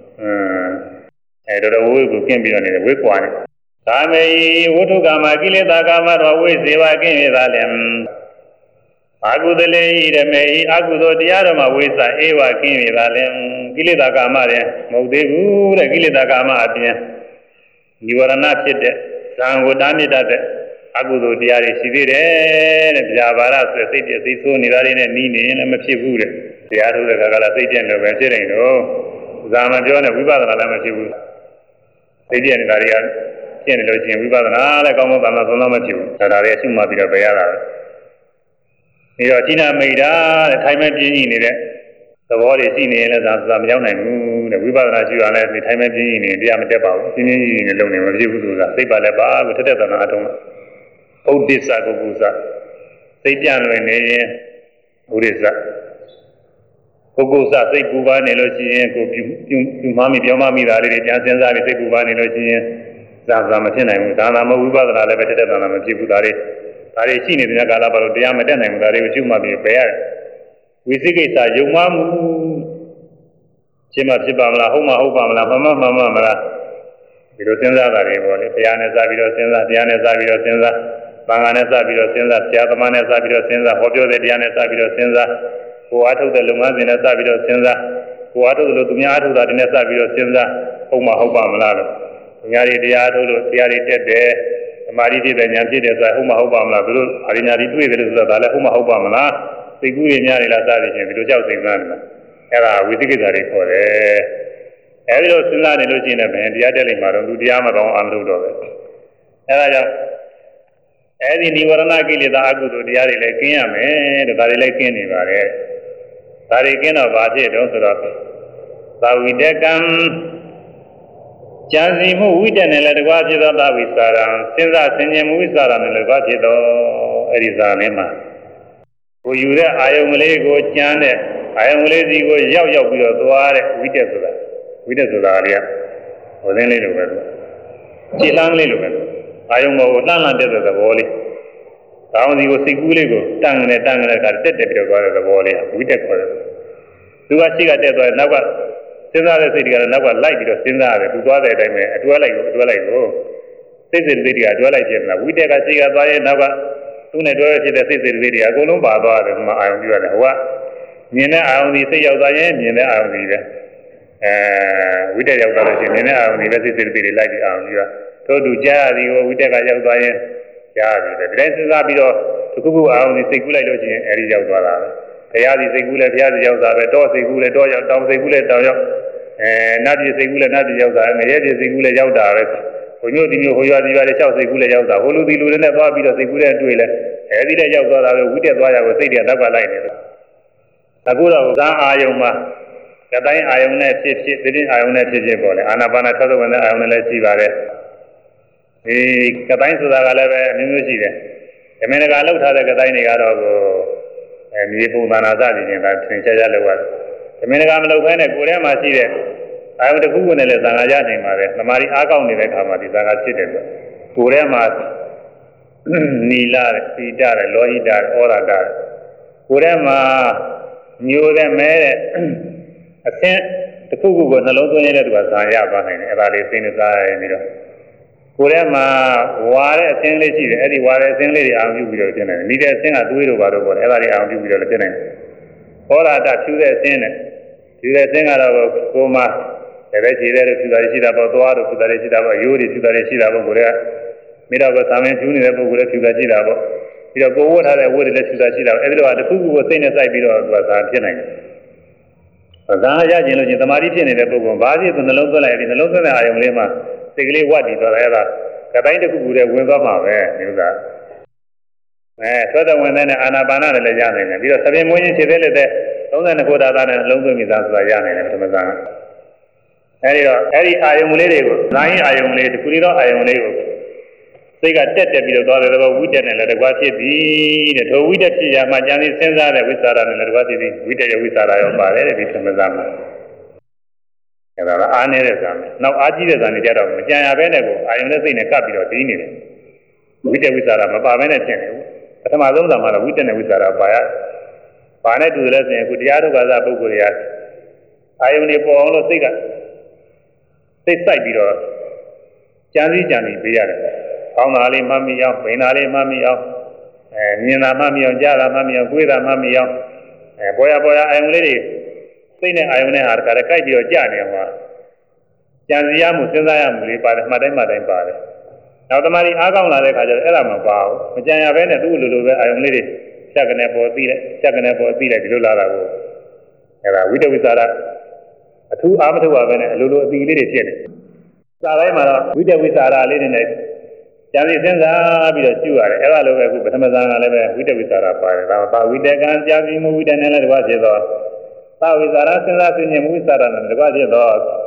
တော်တော်ဝိုးဝိုးကိုကင်းပြီးတော့နေတယ်ဝိကွာနေကာမေဝတ္ထုကာမကိလေသာကာမတော်ဝိစေဝကင်းရတာလည်းအာကုသလေဣရမေအာကုသိုလ်တရားတော်မှာဝိသအေဝကင်းရတာလည်းကိလေသာကာမတွေမဟုတ်သေးဘူးတဲ့ကိလေသာကာမအပြင်និဝရဏဖြစ်တဲ့ဇံကိုတားမြစ်တတ်တဲ့အကုသိုလ်တရားတွေရှိသေးတယ်တဲ့ဗျာပါရဆိုစိတ်ပြည့်စိတ်ဆိုးနေတာတွေနဲ့နီးနေရင်လည်းမဖြစ်ဘူးတဲ့တရားထုတ်တဲ့ခါကလည်းစိတ်ပြည့်လို့ပဲဖြစ်နေတော့ဇာမပြောနဲ့ဝိပဿနာလည်းမဖြစ်ဘူးစိတ်ပြည့်နေတာတွေကဖြစ်နေလို့ရှိရင်ဝိပဿနာလည်းကောင်းကောင်းသာသာဆုံးတော့မဖြစ်ဘူးဒါတွေအရှုမှတ်ပြီးတော့ပဲရတာပဲပြီးတော့ဌိနမိတ်တာတဲ့ထိုင်မဲ့ပြင်းကြီးနေတဲ့သဘောတွေရှိနေရင်လည်းသာမရောက်နိုင်ဘူးတဲ့ဝိပဿနာရှိရလဲဒီထိုင်မဲ့ပြင်းကြီးနေတရားမတက်ပါဘူးပြင်းပြင်းကြီးနေလုံးနေမဖြစ်ဘူးဆိုတာစိတ်ပါလည်းပါကိုထက်ထက်သနာအထုံးဥဒိစ္စကုကုသစိတ်ပြန့်လွင်နေရင်ဥဒိစ္စကုကုသစိတ်ပူပါနေလို့ရှိရင်ကိုပြုမှမိပြောမှမိတာလေးတွေပြန်စဉ်းစားပြီးစိတ်ပူပါနေလို့ရှိရင်သာမဖြစ်နိုင်ဘူးဒါနာမဝိပဿနာလည်းပဲထက်ထက်သနာမဖြစ်ဘူးဒါတွေရှိနေတဲ့ကာလပါလို့တရားမတက်နိုင်ဘူးဒါတွေကိုကျွမှပြီးပဲရတယ်ဝိသိကိစ္စယုံမှမှုဖြစ်မှဖြစ်ပါမလားဟုတ်မှဟုတ်ပါမလားမှန်မှမလားဒီလိုစဉ်းစားတာတွေပေါ့လေတရားနဲ့စပြီးတော့စဉ်းစားတရားနဲ့စပြီးတော့စဉ်းစားဘာသာနဲ့စပြီးတော့စဉ်းစားဆရာသမားနဲ့စပြီးတော့စဉ်းစားဟောပြောတဲ့တရားနဲ့စပြီးတော့စဉ်းစားကိုအားထုတ်တဲ့လုပ်ငန်းစဉ်နဲ့စပြီးတော့စဉ်းစားကိုအားထုတ်လို့သူများအားထုတ်တာတွေနဲ့စပြီးတော့စဉ်းစားဟုတ်မှဟုတ်ပါမလားလို့သူများတွေတရားထုတ်လို့တရားတွေတက်တယ်သမာဓိဖြစ်တဲ့ဉာဏ်ဖြစ်တယ်ဆိုတာဟုတ်မှဟုတ်ပါမလားသူတို့အရိညာတွေတွေ့တယ်လို့ဆိုတာဒါလည်းဟုတ်မှဟုတ်ပါမလားသိကူးရများနေလားစသည်ဖြင့်ဒီလိုကြောက်သိမ်းသားနေတာအဲ့ဒါဝိသိကိစ္စတွေခေါ်တယ်အဲဒီလိုစဉ်းစားနေလို့ရှိရင်လည်းတရားတက်လိမ့်မှာတော့လူတရားမကောင်းအောင်လုပ်တော့ပဲအဲဒါကြောင့်အဲဒီនិဝရဏကိလေသာအကုသိုလ်တရားတွေလည်းကင်းရမယ်တဲ့ဒါတွေလည်းကင်းနေပါတယ်ဒါတွေကင်းတော့ဘာဖြစ်တော့ဆိုတော့သာဝိတကံဉာဏ်စီမှုဝိတ္တနဲ့လည်းတကွာဖြစ်သောသာဝိစာရံစဉ်းစားဆင်ခြင်မှုဝိစာရံနဲ့လည်းတကွာဖြစ်သောအဲဒီဇာနဲ့မှာကိုယူတဲ့အာယုံကလေးကိုကြမ်းတဲ့အာယုံလေးစီကိုရောက်ရောက်ပြီးတော့သွားတဲ့ဝိတက်ဆိုတာလေးကဟိုသင်းလေးလိုပဲခြေလမ်းလေးလိုပဲအာယုံပေါ်ကိုလှမ်းတဲ့သဘောလေးကောင်းစီကိုစိတ်ကူးလေးကိုတန်းနေကတက်ပြီးတော့သွားတဲ့သဘောလေးကဝိတက်ခေါ်တယ်သူကရှိကတက်သွားနောက်ကစဉ်းစားတဲ့စိတ်တွေကနောက်ကလိုက်ပြီးတော့စဉ်းစားရတယ်သူသွားတဲ့အတိုင်းပဲအတွဲလိုက်ကိုစိတ်တွေကအတွဲလိုက်ဖြစ်နေတာဝိတက်ကရှိကသွားရဲ့နောက်ကသူ့နဲ့တွဲဖြစ်တဲ့စိတ်တွေအကုန်လုံးပါသွားတယ်ဒီမှာအာယုံပြရတယ်ဟိုကမြင်တဲ့အာယုံဒီစိတ်ရောက်သွားရင်မြင်တဲ့အာယုံဒီပဲဝိတက်ရောက်သွားလို့ရှိရင်မြင်တဲ့အာယုံဒီပဲစိတ်တွေလိုက်ပြီးအာယုံပြရတို့တူကြားရသည်ကိုဝိတက်ကရောက်သွားရင်ကြားရတယ်ဒီတိုင်းစဉ်းစားပြီးတော့တစ်ခုခုအာယုံဒီစိတ်ကူးလိုက်လို့ရှိရင်အဲဒီရောက်သွားတာပဲဘုရားစီစိတ်ကူးလဲဘုရားစီရောက်တာပဲတောစိတ်ကူးလဲတောရောက်တောင်စိတ်ကူးလဲတောင်ရောက်နတ်ပြည်စိတ်ကူးလဲနတ်ပြည်ရောက်တာငရဲပြည်စိတ်ကူးလဲရောက်တာပဲဘုညို့ဒီမျိုးဟိုရွာဒီရွာတွေ6စိတ်ကူးလဲရောက်တာဟိုလူဒီလူတွေနဲ့သွားပြီးတော့စိတ်ကူးတဲ့တွေ့လဲအဲဒီလည်းရောက်သွားတာပဲဝိတက်သွားရကိုစိတ်တွေကနောက်ကလိုက်နေတယ်အခုတော့ဇာအာယုံမှာကတိုင်းအာယုံနဲ့ဖြစ်သတိအာယုံနဲ့ဖြစ်ပေါ်လေအာနာပါနာသောဝင်တဲ့အာယုံနဲ့လည်းရှိပါတယ်ဒီကတိုင်းဆိုတာကလည်းပဲအမျိုးမျိုးရှိတယ်ဓမင်းကလောက်ထားတဲ့ကတိုင်းတွေကတော့မြေပုံသနာစသည်ချင်းဒါသင်ချာလောက်ရတယ်ဓမင်းကမလောက်ခဲနဲ့ကိုယ်ထဲမှာရှိတဲ့အာယုံတစ်ခုခုနဲ့လည်းသံဃာရနိုင်ပါတယ်သမာဓိအားကောင်းနေတဲ့အခါမှာဒီသံဃာဖြစ်တယ်ဆိုကိုယ်ထဲမှာနီလာတဲ့သီတာတဲ့လောဟိတာတဲ့ဩရတာတဲ့ကိုယ်ထဲမှာမျိုးတဲ့မဲတဲ့အသင်းတစ်ခုခုကိုနှလုံးသွင်းရတဲ့သူကဇာရသွားနိုင်တယ်အဲ့ဒါလေးသိနေစားရပြီးတော့ကိုယ်ထဲမှာဝါတဲ့အသင်းလေးရှိတယ်အဲ့ဒီဝါတဲ့အသင်းလေးတွေအာရုံပြုပြီးတော့ပြင်နေတယ်မိတဲ့အသင်းကသွေးတို့ဘာလို့ပေါ့လဲအဲ့ဒါတွေအာရုံပြုပြီးတော့လည်းပြင်နေတယ်ဩရတာဖြူတဲ့အသင်းနဲ့ဖြူတဲ့အသင်းကတော့ကိုယ်မှာလည်းခြေတဲ့ဖြူတာရှိတာပေါ့သွားတို့ဖြူတာရှိတာပေါ့ရိုးတွေဖြူတာရှိတာပေါ့ကိုယ်ကမိတော့ကသာမင်းဖြူနေတဲ့ပုဂ္ဂိုလ်လည်းဖြူတာရှိတာပေါ့ပြီးတော့ကိုယ်ဝတ်ထားတဲ့ဝတ်တွေလည်းဖြူတာရှိတာပေါ့အဲဒီလိုကတစ်ခုခုကိုစိတ်နဲ့စိုက်ပြီးတော့သူကသာဖြစ်နိုင်တယ်သာရကျင်လို့ချင်းသမာဓိဖြစ်နေတဲ့ပုဂ္ဂိုလ်ဘာဖြစ်သူနှလုံးသွင်းလိုက်ပြီးနှလုံးသွင်းတဲ့အာယုံလေးမှာစိတ်ကလေးဝတ်ပြီးတော့အဲ့ဒါကတိုင်းတစ်ခုခုတည်းဝင်သွားမှာပဲမျိုးသားသောတဝင်တဲ့အာနာပါနနဲ့လည်းရနိုင်တယ်ပြီးတော့သပြေမွေးခြင်းခြေသေးလက်တဲ့32ခုသာနဲ့နှလုံးသွင်းပြီးသားဆိုတာရနိုင်တယ်ပထမဇာကအဲဒီတော့အဲ့ဒီအာယုံလေးတွေကိုဇာရင်အာယုံလေးတစ်ခုသောအာယုံလေးကိုစိတ်ကတက်ပြီးတော့သွားတယ်တော့ဝိတက်နဲ့လည်းတကွာဖြစ်ပြီတဲ့ထိုဝိတက်ဖြစ်ရမှဉာဏ်ကြီးစဉ်းစားတဲ့ဝိသရာနဲ့လည်းတကွာဖြစ်ပြီးဝိတက်ရဲ့ဝိသရာရောပါတယ်တဲ့ဒီသမဇာမှာအဲဒါကအားနေတဲ့ဇာမယ်နောက်အားကြီးတဲ့ဇာနေကြတော့မကြံရဘဲနဲ့ကိုအာယုံနဲ့စိတ်နဲ့ကပ်ပြီးတော့ပြီးနေတယ်ဝိတက်ဝိသရာမပါဘဲနဲ့ဖြစ်နေဘူးပထမဆုံးဇာမှာတော့ဝိတက်နဲ့ဝိသရာပါရဘာနဲ့တူတယ်လဲဆိုရင်အခုတရားထုတ်ကစားပုဂ္ဂိုလ်တွေကအာယုံတွေပေါ်အောင်လို့စိတ်စိုက်ပြီးတော့ကြံစည်ပေးရတယ်ကောင်းတာလေးမှတ်မိအောင်ပိန်တာလေးမှတ်မိအောင်မြင်တာမှတ်မိအောင်ကြားတာမှတ်မိအောင်ကိုယ်တာမှတ်မိအောင်ပေါ်ရအာယုံလေးတွေစိတ်နဲ့အာယုံနဲ့ဟာတခါတည်းကြိုက်ပြီးတော့ကြာနေမှာကြံစည်ရမှုစဉ်းစားရမှုလေးပါတယ်မှတ်တိုင်းပါတယ်နောက်တမားဒီအားကောင်းလာတဲ့ခါကျတော့အဲ့ဒါမပါဘူးမကြံရဘဲနဲ့သူ့လိုပဲအာယုံလေးတွေချက်ကနေပေါ်သိလိုက်ဒီလိုလာတာကိုအဲ့ဒါဝိတဝိသရာအထူးအားမထုတ်ပါပဲနဲ့အလိုလိုအတီလေးတွေဖြစ်နေစာတိုင်းမှာတော့ဝိတဝိသရာလေးနဲ့ကျန်စီစဉ်းစားပြီးတော့ကျူရတယ်အဲ့ဒါလိုပဲအခုပထမဇာကလည်းပဲဝိတဝိသရာပါတယ်ဒါပါဝိတကံကြာပြီးမဝိတနဲ့လည်းတကွာဖြစ်တော့သာဝိသရာစဉ်းစားသိဉ္ဇဝိသရာနဲ့တကွာဖြစ်တော့